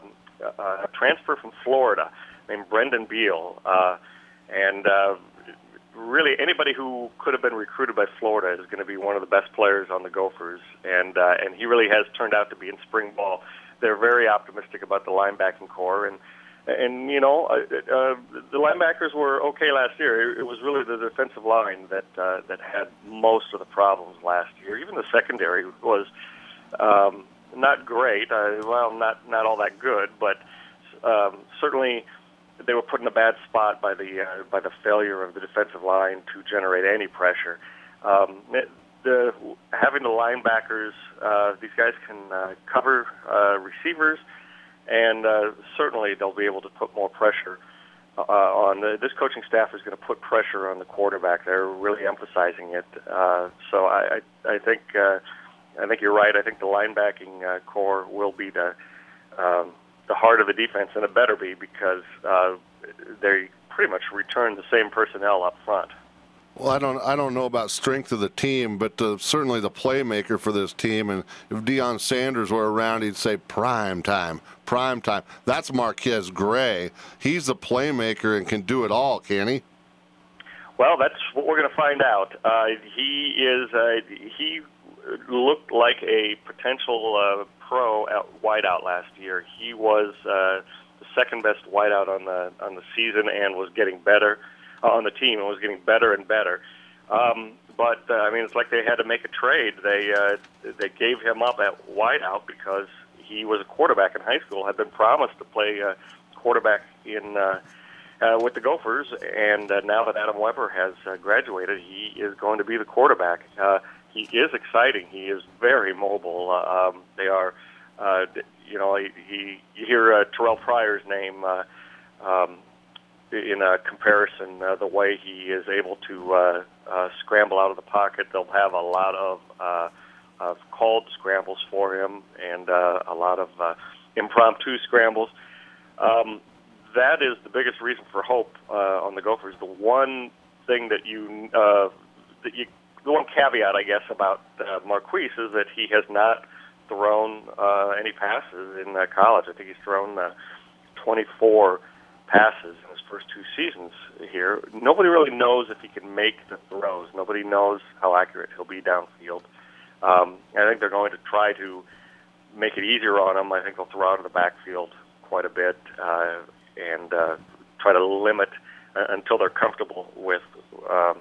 a transfer from Florida named Brendan Beal. Uh, and uh, really, anybody who could have been recruited by Florida is going to be one of the best players on the Gophers. And uh, and he really has turned out to be in spring ball. They're very optimistic about the linebacking core. And, and you know, uh, uh, the linebackers were okay last year. It, it was really the defensive line that uh, that had most of the problems last year. Even the secondary was um, not great. Uh, well, not not all that good, but um, certainly they were put in a bad spot by the uh, by the failure of the defensive line to generate any pressure. Um, it, the having the linebackers, uh, these guys can uh, cover uh, receivers. And uh, certainly they'll be able to put more pressure uh, on the, this coaching staff is going to put pressure on the quarterback. They're really emphasizing it. Uh, so I, I, I think uh, I think you're right. I think the linebacking uh, core will be the um, the heart of the defense, and it better be because uh, they pretty much return the same personnel up front. Well, I don't, I don't know about strength of the team, but uh, certainly the playmaker for this team. And if Deion Sanders were around, he'd say prime time, prime time. That's Marquez Gray. He's the playmaker and can do it all, can he? Well, that's what we're going to find out. Uh, he is. Uh, he looked like a potential uh, pro at wideout last year. He was uh, the second best wideout on the on the season and was getting better. On the team and was getting better and better. Um, but, uh, I mean, it's like they had to make a trade. They uh, they gave him up at wideout because he was a quarterback in high school, had been promised to play uh, quarterback in uh, uh, with the Gophers, and uh, now that Adam Weber has uh, graduated, he is going to be the quarterback. Uh, he is exciting. He is very mobile. Uh, um, they are, uh, you know, he, he you hear uh, Terrell Pryor's name uh, um, in a comparison, uh, the way he is able to uh, uh, scramble out of the pocket. They'll have a lot of, uh, of called scrambles for him and uh, a lot of uh, impromptu scrambles. Um, that is the biggest reason for hope uh, on the Gophers. The one thing that you, uh, that you, the one caveat, I guess, about uh, Marquise is that he has not thrown uh, any passes in uh, college. I think he's thrown uh, twenty-four passes in his first two seasons here. Nobody really knows if he can make the throws. Nobody knows how accurate he'll be downfield. Um, I think they're going to try to make it easier on him. I think they'll throw out of the backfield quite a bit uh, and uh, try to limit uh, until they're comfortable with um,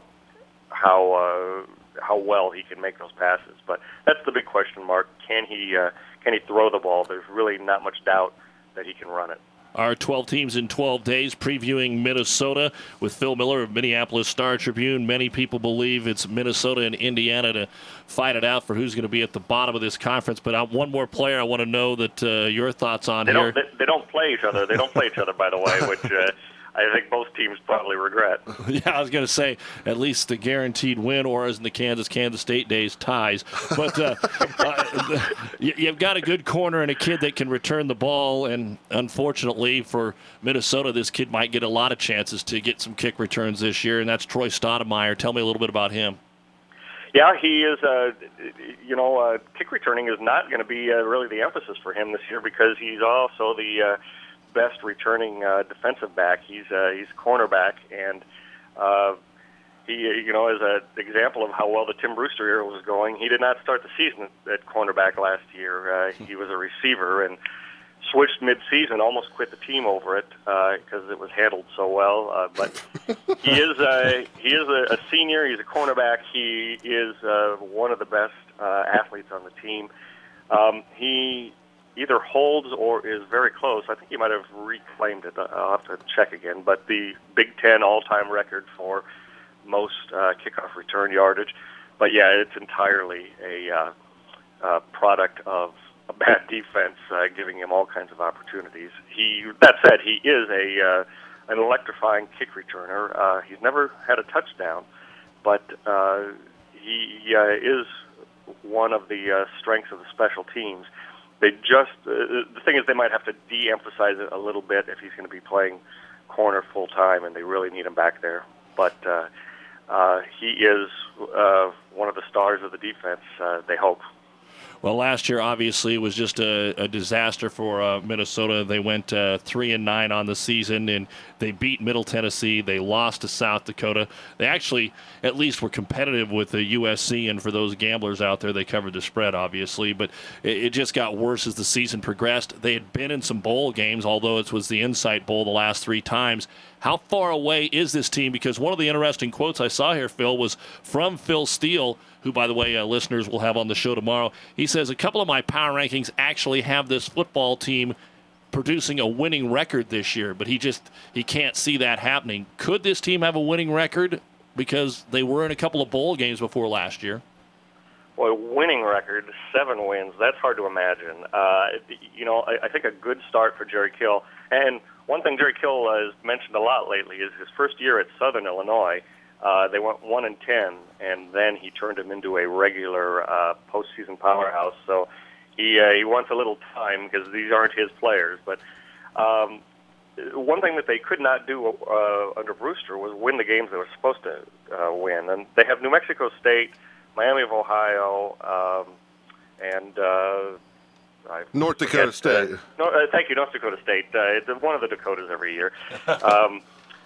how uh, how well he can make those passes. But that's the big question mark. Can he uh, can he throw the ball? There's really not much doubt that he can run it. Our twelve teams in twelve days, previewing Minnesota with Phil Miller of Minneapolis Star-Tribune. Many people believe it's Minnesota and Indiana to fight it out for who's going to be at the bottom of this conference. But uh, one more player I want to know that uh, your thoughts on they here. Don't, they, they don't play each other. They don't play each other, by the way, which uh, I think both teams probably regret. Yeah, I was going to say at least a guaranteed win, or as in the Kansas Kansas State days, ties. But uh, uh, you've got a good corner and a kid that can return the ball, and unfortunately for Minnesota, this kid might get a lot of chances to get some kick returns this year, and that's Troy Stoudemire. Tell me a little bit about him. Yeah, he is. Uh, you know, uh, kick returning is not going to be uh, really the emphasis for him this year because he's also the uh, best returning uh, defensive back. He's uh, he's cornerback, and uh, he, you know, is an example of how well the Tim Brewster era was going. He did not start the season at cornerback last year. Uh, he was a receiver and switched mid-season, almost quit the team over it because uh, it was handled so well. Uh, but he is uh, he is a, a senior. He's a cornerback. He is uh, one of the best uh, athletes on the team. Um, he either holds or is very close. I think he might have reclaimed it. I'll have to check again. But the Big Ten all-time record for most uh, kickoff return yardage. But yeah, it's entirely a uh, uh, product of a bad defense, uh, giving him all kinds of opportunities. He, that said, he is a uh, an electrifying kick returner. Uh, he's never had a touchdown, but uh, he uh, is one of the uh, strengths of the special teams. They just uh, the thing is they might have to de-emphasize it a little bit if he's going to be playing corner full time, and they really need him back there. But uh, uh, he is uh, one of the stars of the defense. Uh, they hope. Well, last year obviously was just a, a disaster for uh, Minnesota. They went uh, three and nine on the season, and they beat Middle Tennessee. They lost to South Dakota. They actually, at least, were competitive with the U S C. And for those gamblers out there, they covered the spread, obviously. But it, it just got worse as the season progressed. They had been in some bowl games, although it was the Insight Bowl the last three times. How far away is this team? Because one of the interesting quotes I saw here, Phil, was from Phil Steele, who, by the way, uh, listeners will have on the show tomorrow. He says, a couple of my power rankings actually have this football team producing a winning record this year, but he just he can't see that happening. Could this team have a winning record? Because they were in a couple of bowl games before last year. Well, winning record, seven wins, that's hard to imagine. Uh, you know, I, I think a good start for Jerry Kill. And one thing Jerry Kill has mentioned a lot lately is his first year at Southern Illinois. Uh, they went one and ten, and then he turned him into a regular uh, postseason powerhouse. So he uh, he wants a little time because these aren't his players. But um, one thing that they could not do uh, under Brewster was win the games they were supposed to uh, win. And they have New Mexico State, Miami of Ohio, um, and uh, I North Dakota forget, State. Uh, no, uh, thank you, North Dakota State. Uh, it's one of the Dakotas every year. Um,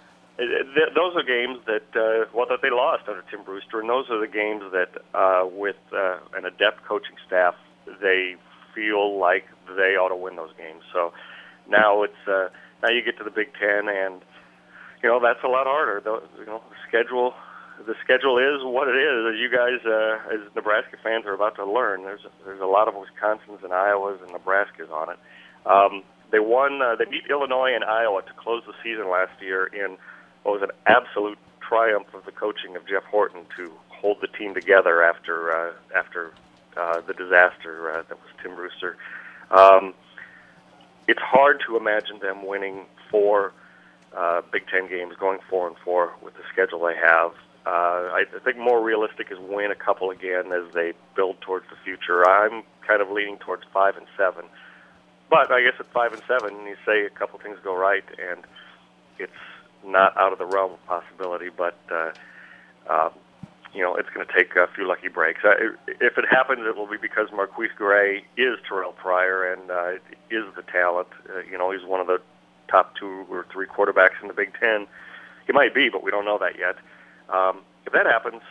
th- those are games that uh, well that they lost under Tim Brewster, and those are the games that, uh, with uh, an adept coaching staff, they feel like they ought to win those games. So now it's uh, now you get to the Big Ten, and you know that's a lot harder. The, you know, the schedule. The schedule is what it is. As you guys, uh, as Nebraska fans, are about to learn, there's there's a lot of Wisconsins and Iowas and Nebraskas on it. Um, they won. Uh, they beat Illinois and Iowa to close the season last year in what was an absolute triumph of the coaching of Jeff Horton to hold the team together after uh, after uh, the disaster uh, that was Tim Brewster. Um, it's hard to imagine them winning four uh, Big Ten games, going four and four with the schedule they have. Uh, I think more realistic is win a couple again as they build towards the future. I'm kind of leaning towards five and seven, but I guess at five and seven, you say a couple things go right, and it's not out of the realm of possibility. But uh, uh, you know, it's going to take a few lucky breaks. Uh, if it happens, it will be because Marquise Gray is Terrell Pryor and uh, is the talent. Uh, you know, he's one of the top two or three quarterbacks in the Big Ten. He might be, but we don't know that yet. Um, if that happens,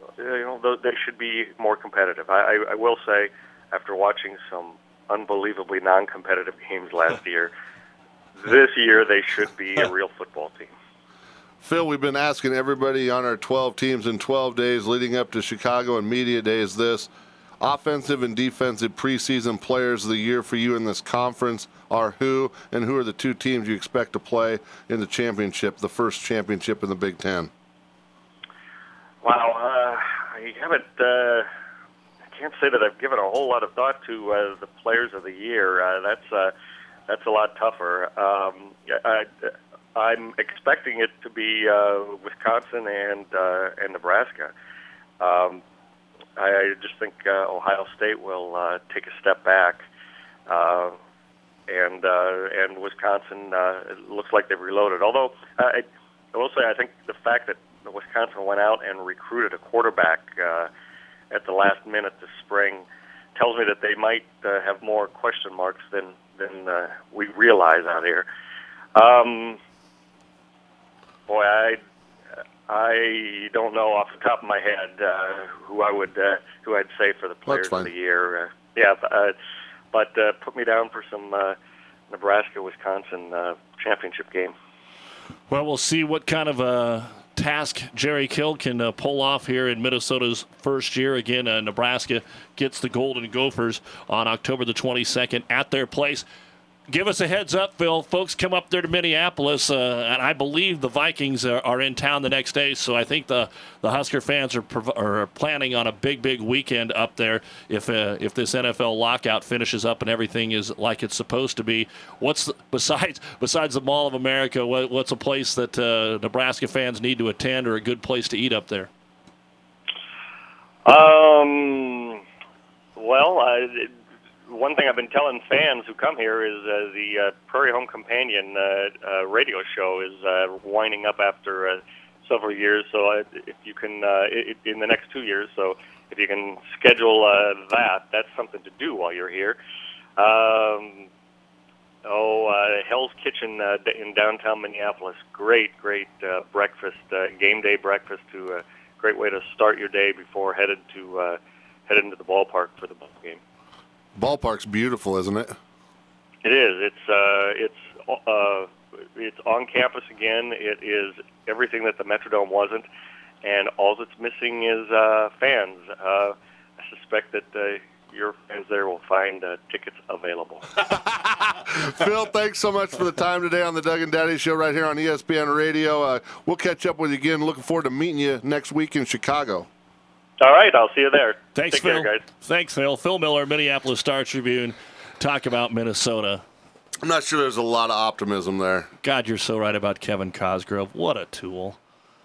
you know, th- they should be more competitive. I, I, I will say, after watching some unbelievably non-competitive games last year, this year they should be a real football team. Phil, we've been asking everybody on our twelve teams in twelve days leading up to Chicago and Media Days this. Offensive and defensive preseason players of the year for you in this conference are who, and who are the two teams you expect to play in the championship, the first championship in the Big Ten? Wow, uh, I haven't. Uh, I can't say that I've given a whole lot of thought to uh, the players of the year. Uh, that's uh, that's a lot tougher. Um, I, I'm expecting it to be uh, Wisconsin and uh, and Nebraska. Um, I, I just think uh, Ohio State will uh, take a step back, uh, and uh, and Wisconsin uh, it looks like they've reloaded. Although uh, I, I will say I think the fact that Wisconsin went out and recruited a quarterback uh, at the last minute this spring tells me that they might uh, have more question marks than than uh, we realize out here. Um, boy, I I don't know off the top of my head uh, who I would uh, who I'd say for the players of the year. Uh, yeah, uh, but uh, put me down for some uh, Nebraska-Wisconsin uh, championship game. Well, we'll see what kind of a task Jerry Kill can uh, pull off here in Minnesota's first year. Again, uh, Nebraska gets the Golden Gophers on October the twenty-second at their place. Give us a heads up, Phil. Folks come up there to Minneapolis, uh, and I believe the Vikings are, are in town the next day, so I think the, the Husker fans are, prov- are planning on a big, big weekend up there if uh, if this N F L lockout finishes up and everything is like it's supposed to be. What's the, besides besides the Mall of America, what, what's a place that uh, Nebraska fans need to attend or a good place to eat up there? Um. Well, I... It, One thing I've been telling fans who come here is uh, the uh, Prairie Home Companion uh, uh, radio show is uh, winding up after uh, several years. So uh, if you can, uh, it, in the next two years, so if you can schedule uh, that, that's something to do while you're here. Um, oh, uh, Hell's Kitchen uh, in downtown Minneapolis. Great, great uh, breakfast, uh, game day breakfast. To a great way to start your day before headed to uh, headed into the ballpark for the ball game. Ballpark's beautiful, isn't it? It is. It's uh, it's uh, it's on campus again. It is everything that the Metrodome wasn't, and all that's missing is uh, fans. Uh, I suspect that uh, your fans there will find uh, tickets available. Phil, thanks so much for the time today on the Doug and Daddy Show right here on E S P N Radio. Uh, we'll catch up with you again. Looking forward to meeting you next week in Chicago. All right, I'll see you there. Thanks, Take Phil. care, guys. Thanks, Phil. Phil Miller, Minneapolis Star-Tribune, talk about Minnesota. I'm not sure there's a lot of optimism there. God, you're so right about Kevin Cosgrove. What a tool.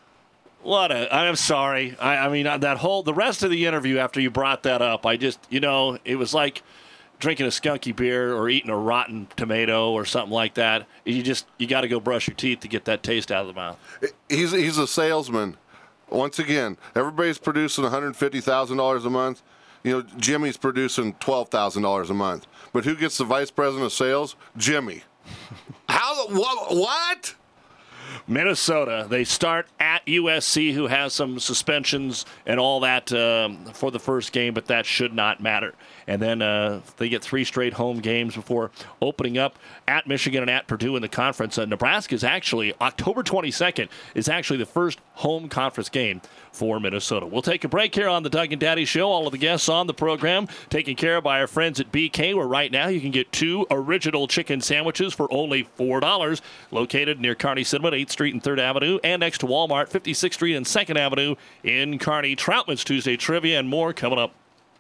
What a, I'm sorry. I, I mean, that whole, the rest of the interview after you brought that up, I just, you know, it was like drinking a skunky beer or eating a rotten tomato or something like that. You just, you got to go brush your teeth to get that taste out of the mouth. He's, he's a salesman. Once again, everybody's producing one hundred fifty thousand dollars a month. You know, Jimmy's producing twelve thousand dollars a month. But who gets the vice president of sales? Jimmy. How? What? What? Minnesota, they start at U S C, who has some suspensions and all that um, for the first game, but that should not matter. And then uh, they get three straight home games before opening up at Michigan and at Purdue in the conference. Uh, Nebraska is actually, October twenty-second, is actually the first home conference game for Minnesota. We'll take a break here on the Doug and Daddy Show. All of the guests on the program taken care of by our friends at B K, where right now you can get two original chicken sandwiches for only four dollars, located near Kearney Cinema, eighth Street and third Avenue, and next to Walmart, fifty-sixth Street and second Avenue in Kearney. Troutman's Tuesday Trivia and more coming up.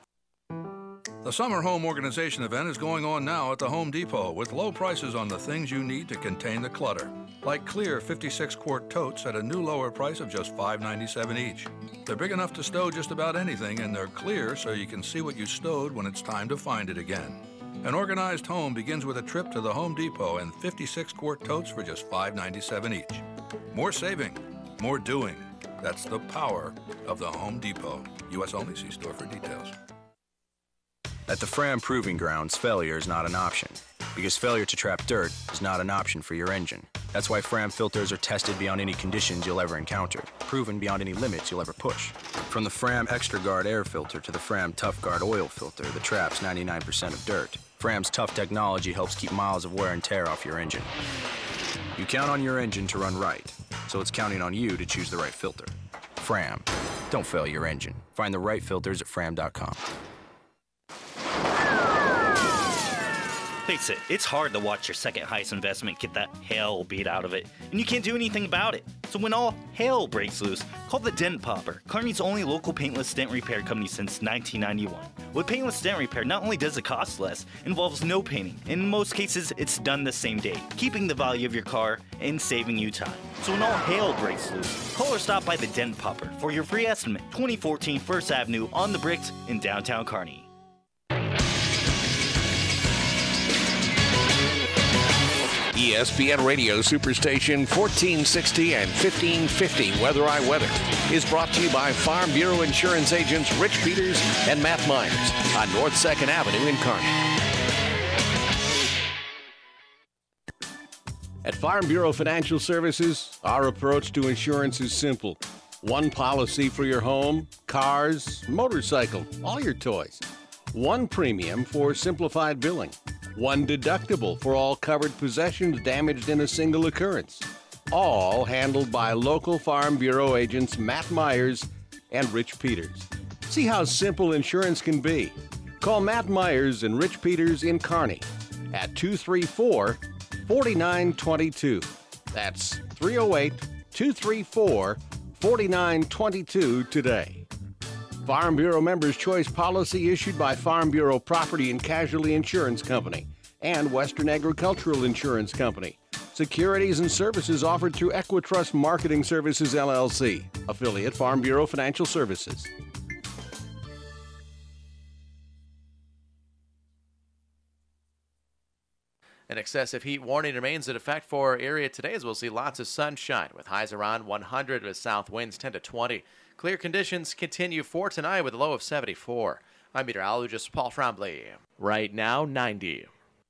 The Summer Home Organization event is going on now at the Home Depot with low prices on the things you need to contain the clutter. Like clear fifty-six quart totes at a new lower price of just five ninety-seven each. They're big enough to stow just about anything, and they're clear so you can see what you stowed when it's time to find it again. An organized home begins with a trip to the Home Depot and fifty-six quart totes for just five ninety-seven each. More saving, more doing. That's the power of the Home Depot. U S only. See store for details. At the Fram Proving Grounds, failure is not an option, because failure to trap dirt is not an option for your engine. That's why Fram filters are tested beyond any conditions you'll ever encounter, proven beyond any limits you'll ever push. From the Fram Extra Guard air filter to the Fram Tough Guard oil filter that traps ninety-nine percent of dirt, Fram's tough technology helps keep miles of wear and tear off your engine. You count on your engine to run right, so it's counting on you to choose the right filter. Fram. Don't fail your engine. Find the right filters at fram dot com. Face it, it's hard to watch your second highest investment get the hell beat out of it, and you can't do anything about it. So when all hell breaks loose, call the Dent Popper, Kearney's only local paintless dent repair company since nineteen ninety-one. With paintless dent repair, not only does it cost less, it involves no painting, and in most cases, it's done the same day, keeping the value of your car and saving you time. So when all hell breaks loose, call or stop by the Dent Popper for your free estimate. twenty fourteen First Avenue on the Bricks in downtown Kearney. E S P N Radio Superstation fourteen sixty and fifteen fifty Weather I Weather is brought to you by Farm Bureau Insurance agents Rich Peters and Matt Myers on North second Avenue in Kearney. At Farm Bureau Financial Services, our approach to insurance is simple. One policy for your home, cars, motorcycle, all your toys. One premium for simplified billing. One deductible for all covered possessions damaged in a single occurrence. All handled by local Farm Bureau agents Matt Myers and Rich Peters. See how simple insurance can be. Call Matt Myers and Rich Peters in Kearney at two three four, four nine two two. That's three oh eight, two three four, four nine two two today. Farm Bureau Members' Choice policy issued by Farm Bureau Property and Casualty Insurance Company and Western Agricultural Insurance Company. Securities and services offered through Equitrust Marketing Services, L L C, affiliate Farm Bureau Financial Services. An excessive heat warning remains in effect for our area today, as we'll see lots of sunshine with highs around one hundred with south winds ten to twenty. Clear conditions continue for tonight with a low of seventy-four. I'm meteorologist Paul Frombley. Right now, ninety.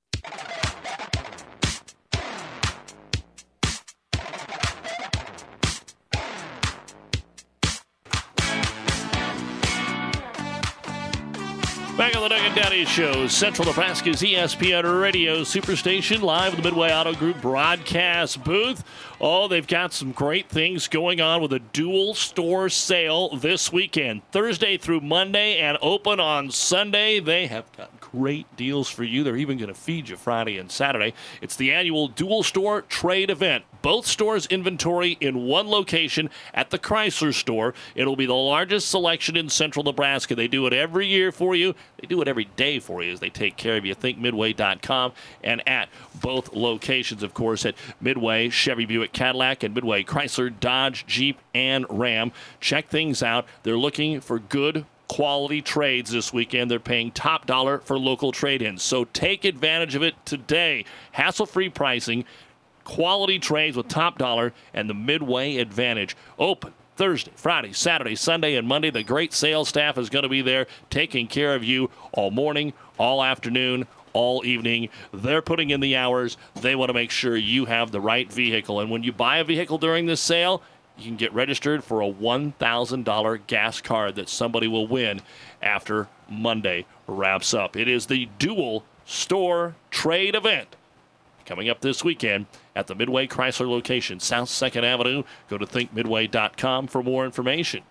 Back on the Doug and Daddy Show, Central Nebraska's E S P N Radio Superstation, live in the Midway Auto Group broadcast booth. Oh, they've got some great things going on with a dual store sale this weekend, Thursday through Monday, and open on Sunday. They have got great deals for you. They're even going to feed you Friday and Saturday. It's the annual dual store trade event. Both stores' inventory in one location at the Chrysler store. It'll be the largest selection in Central Nebraska. They do it every year for you. They do it every day for you as they take care of you. Think Midway dot com and at both locations, of course, at Midway, Chevy, Buick, Cadillac, and Midway, Chrysler, Dodge, Jeep, and Ram. Check things out. They're looking for good quality trades this weekend. They're paying top dollar for local trade-ins. So take advantage of it today. Hassle-free pricing, quality trades with top dollar, and the Midway Advantage. Open Thursday, Friday, Saturday, Sunday, and Monday. The great sales staff is going to be there taking care of you all morning, all afternoon, all evening. They're putting in the hours. They want to make sure you have the right vehicle. And when you buy a vehicle during this sale, you can get registered for a one thousand dollars gas card that somebody will win after Monday wraps up. It is the dual store trade event coming up this weekend at the Midway Chrysler location, South second Avenue. Go to think midway dot com for more information.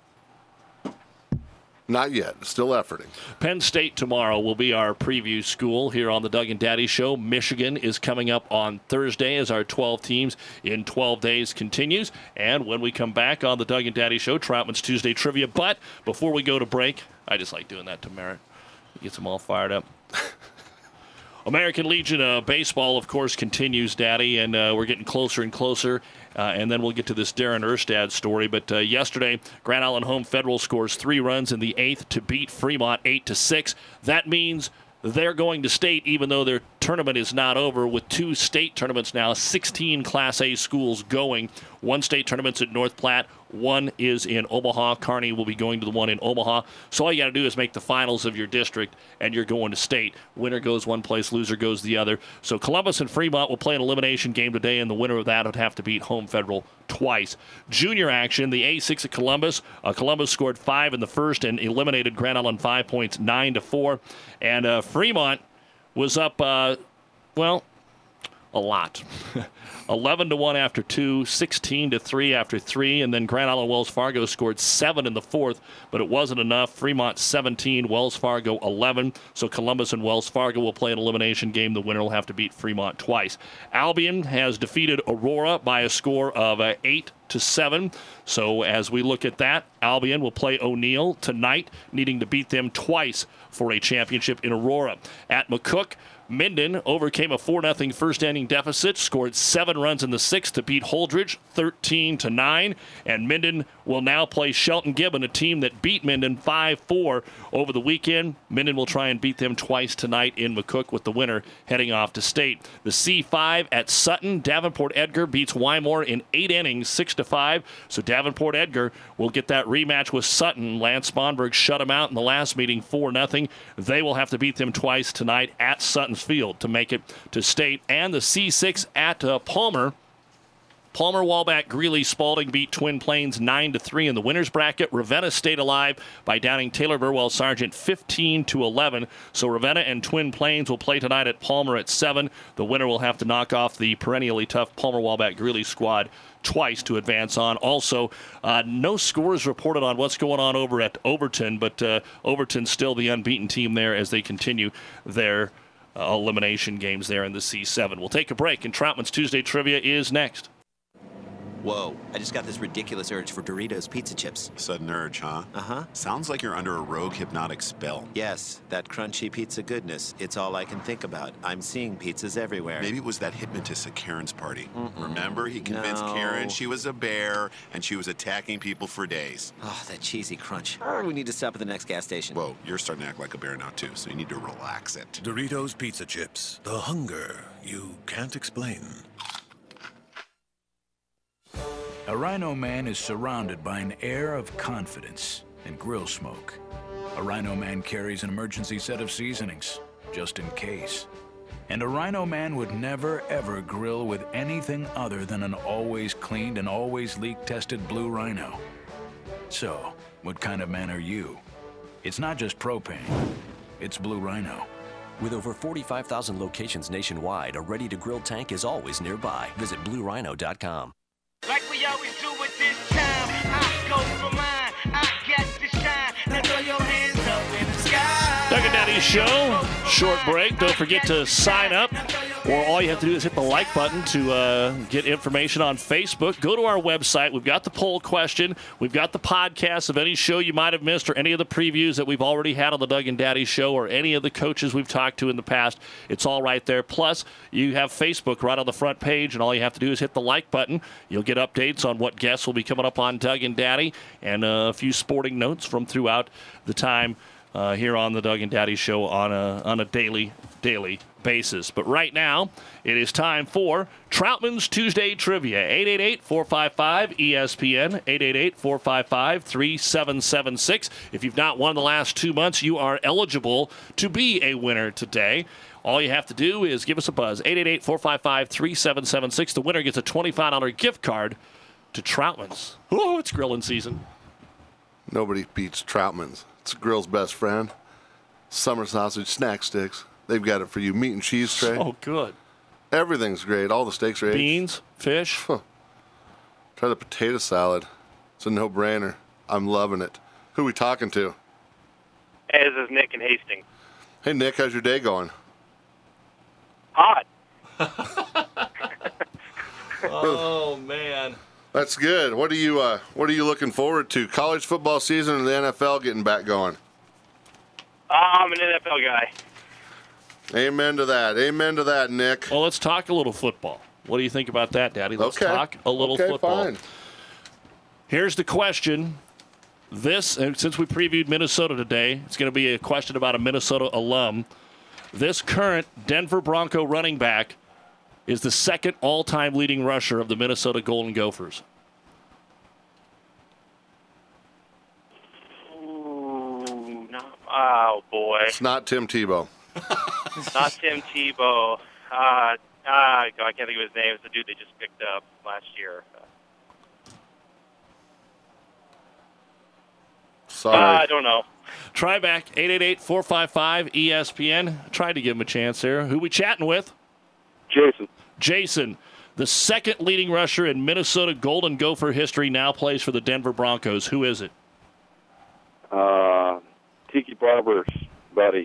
Not yet. Still efforting. Penn State tomorrow will be our preview school here on the Doug and Daddy Show. Michigan is coming up on Thursday as our twelve teams in twelve days continues. And when we come back on the Doug and Daddy Show, Troutman's Tuesday Trivia. But before we go to break, I just like doing that to Merritt. It gets them all fired up. American Legion uh, baseball, of course, continues, Daddy, and uh, we're getting closer and closer. Uh, and then we'll get to this Darren Erstad story. But uh, yesterday, Grand Island Home Federal scores three runs in the eighth to beat Fremont eight to six. That means they're going to state, even though their tournament is not over, with two state tournaments now, sixteen Class A schools going. One state tournament's at North Platte. One is in Omaha. Kearney will be going to the one in Omaha. So all you got to do is make the finals of your district, and you're going to state. Winner goes one place, loser goes the other. So Columbus and Fremont will play an elimination game today, and the winner of that would have to beat Home Federal twice. Junior action, the A six at Columbus. Uh, Columbus scored five in the first and eliminated Grand Island five points, nine to four. And uh, Fremont was up, uh, well, a lot. eleven to one after two, sixteen to three after three, and then Grand Island Wells Fargo scored seven in the fourth, but it wasn't enough. Fremont seventeen, Wells Fargo eleven. So Columbus and Wells Fargo will play an elimination game. The winner will have to beat Fremont twice. Albion has defeated Aurora by a score of uh, eight to seven. So as we look at that, Albion will play O'Neill tonight, needing to beat them twice for a championship in Aurora. At McCook, Minden overcame a four nothing first inning deficit, scored seven runs in the sixth to beat Holdridge thirteen to nine, and Minden will now play Shelton Gibbon, a team that beat Minden five four over the weekend. Minden will try and beat them twice tonight in McCook, with the winner heading off to state. The C five at Sutton, Davenport Edgar beats Wymore in eight innings, six to five, so Davenport Edgar will get that rematch with Sutton. Lance Sponberg shut them out in the last meeting four nothing. They will have to beat them twice tonight at Sutton's Field to make it to state. And the C six at uh, Palmer. Palmer, Walbach, Greeley, Spalding beat Twin Plains nine to three in the winners bracket. Ravenna stayed alive by downing Taylor Burwell Sargent fifteen to eleven. So Ravenna and Twin Plains will play tonight at Palmer at seven. The winner will have to knock off the perennially tough Palmer, Walbach, Greeley squad twice to advance on. Also, uh, no scores reported on what's going on over at Overton, but uh, Overton's still the unbeaten team there as they continue their uh, elimination games there in the C seven. We'll take a break, and Troutman's Tuesday Trivia is next. Whoa, I just got this ridiculous urge for Doritos pizza chips. Sudden urge, huh? Uh-huh. Sounds like you're under a rogue hypnotic spell. Yes, that crunchy pizza goodness. It's all I can think about. I'm seeing pizzas everywhere. Maybe it was that hypnotist at Karen's party. Mm-mm. Remember? He convinced No. Karen she was a bear, and she was attacking people for days. Oh, that cheesy crunch. Oh, we need to stop at the next gas station. Whoa, you're starting to act like a bear now, too, so you need to relax it. Doritos pizza chips. The hunger you can't explain. A Rhino Man is surrounded by an air of confidence and grill smoke. A Rhino Man carries an emergency set of seasonings, just in case. And a Rhino Man would never, ever grill with anything other than an always cleaned and always leak-tested Blue Rhino. So, what kind of man are you? It's not just propane, it's Blue Rhino. With over forty-five thousand locations nationwide, a ready-to-grill tank is always nearby. Visit blue rhino dot com. Like we always do at this time, I go for mine, I get to shine. Now throw your hands up in the sky. Doug and Daddy Show, short break. Don't forget to sign up, or all you have to do is hit the like button to uh, get information on Facebook. Go to our website. We've got the poll question. We've got the podcast of any show you might have missed, or any of the previews that we've already had on the Doug and Daddy Show, or any of the coaches we've talked to in the past. It's all right there. Plus, you have Facebook right on the front page, and all you have to do is hit the like button. You'll get updates on what guests will be coming up on Doug and Daddy, and uh, a few sporting notes from throughout the time Uh, here on the Doug and Daddy Show on a on a daily daily basis. But right now, it is time for Troutman's Tuesday Trivia. eight eight eight, four five five, E S P N, eight eight eight, four five five, three seven seven six. If you've not won the last two months, you are eligible to be a winner today. All you have to do is give us a buzz, eight eight eight, four five five, three seven seven six. The winner gets a twenty-five dollars gift card to Troutman's. Oh, it's grilling season. Nobody beats Troutman's. It's a grill's best friend. Summer sausage snack sticks. They've got it for you. Meat and cheese tray. Oh, good. Everything's great. All the steaks are aged. Beans, fish. Huh. Try the potato salad. It's a no-brainer. I'm loving it. Who are we talking to? Hey, this is Nick in Hastings. Hey, Nick, how's your day going? Hot. Oh, man. That's good. What are you uh, What are you looking forward to? College football season and the N F L getting back going. Uh, I'm an N F L guy. Amen to that. Amen to that, Nick. Well, let's talk a little football. What do you think about that, Daddy? Let's Okay. talk a little Okay, football. fine. Here's the question. This, and since we previewed Minnesota today, it's going to be a question about a Minnesota alum. This current Denver Bronco running back is the second all-time leading rusher of the Minnesota Golden Gophers? Ooh, no. Oh, boy. It's not Tim Tebow. Not Tim Tebow. Uh, uh, I can't think of his name. It's the dude they just picked up last year. Sorry. Uh, I don't know. Try back, eight eight eight, four five five, E S P N. Tried to give him a chance there. Who we chatting with? Jason. Jason, the second leading rusher in Minnesota Golden Gopher history, now plays for the Denver Broncos. Who is it? Uh, Tiki Barber's buddy.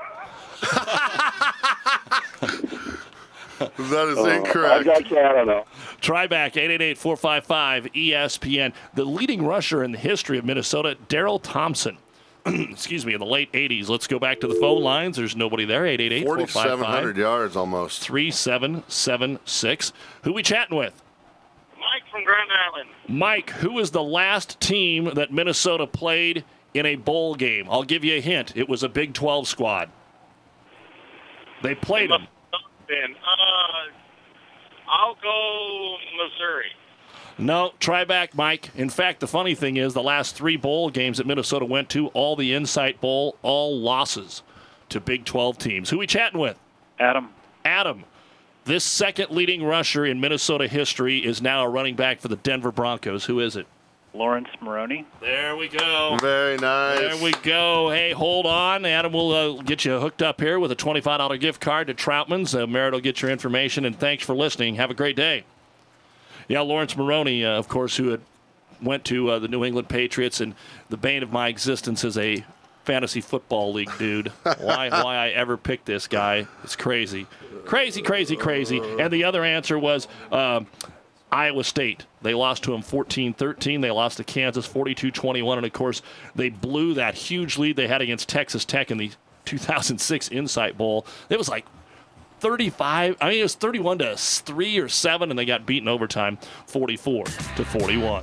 That is Uh, incorrect. I, I, I don't know. Try back, eight eight eight, four five five, E S P N. The leading rusher in the history of Minnesota, Daryl Thompson. Excuse me, in the late eighties. Let's go back to the phone lines. There's nobody there. eight eight eight, four five five, forty-seven hundred yards almost. three seven seven six. Who we chatting with? Mike from Grand Island. Mike, who was the last team that Minnesota played in a bowl game? I'll give you a hint. It was a Big twelve squad. They played them. Then, uh, I'll go Missouri. No, try back, Mike. In fact, the funny thing is the last three bowl games that Minnesota went to, all the Insight Bowl, all losses to Big twelve teams. Who we chatting with? Adam. Adam. This second leading rusher in Minnesota history is now a running back for the Denver Broncos. Who is it? Lawrence Maroney. There we go. Very nice. There we go. Hey, hold on. Adam will uh, get you hooked up here with a twenty-five dollars gift card to Troutman's. Uh, Merritt will get your information, and thanks for listening. Have a great day. Yeah, Lawrence Maroney, uh, of course, who had went to uh, the New England Patriots, and the bane of my existence as a fantasy football league dude. why, why I ever picked this guy? It's crazy. Crazy, crazy, crazy. And the other answer was um, Iowa State. They lost to them fourteen thirteen. They lost to Kansas forty-two twenty-one. And, of course, they blew that huge lead they had against Texas Tech in the two thousand six Insight Bowl. It was like thirty-five. I mean, it was thirty-one to three or seven, and they got beaten overtime forty-four to forty-one.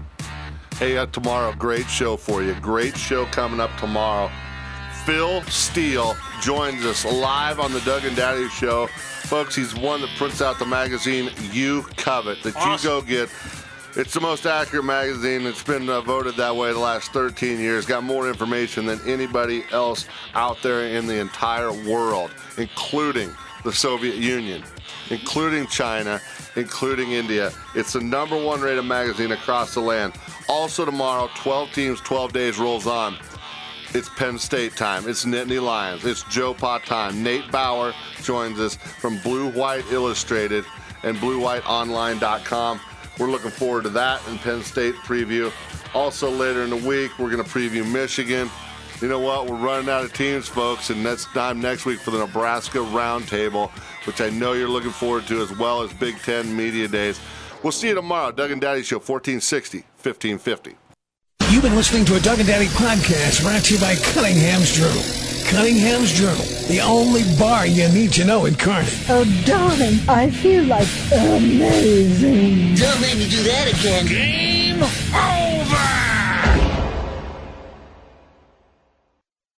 Hey, uh, tomorrow, great show for you. Great show coming up tomorrow. Phil Steele joins us live on the Doug and Daddy Show. Folks, he's one that puts out the magazine You Covet that awesome. You go get. It's the most accurate magazine. It's been uh, voted that way the last thirteen years. Got more information than anybody else out there in the entire world, including the Soviet Union, including China, including India. It's the number one rated magazine across the land. Also tomorrow, twelve teams, twelve days rolls on. It's Penn State time. It's Nittany Lions. It's Joe Pa time. Nate Bauer joins us from Blue White Illustrated and blue white online dot com. We're looking forward to that and Penn State preview. Also later in the week, we're going to preview Michigan. You know what? We're running out of teams, folks, and that's time next week for the Nebraska Roundtable, which I know you're looking forward to, as well as Big Ten Media Days. We'll see you tomorrow. Doug and Daddy Show, fourteen sixty, fifteen fifty. You've been listening to a Doug and Daddy podcast brought to you by Cunningham's Journal. Cunningham's Journal, the only bar you need to know in Kearney. Oh, darling, I feel like amazing. Don't make me do that again.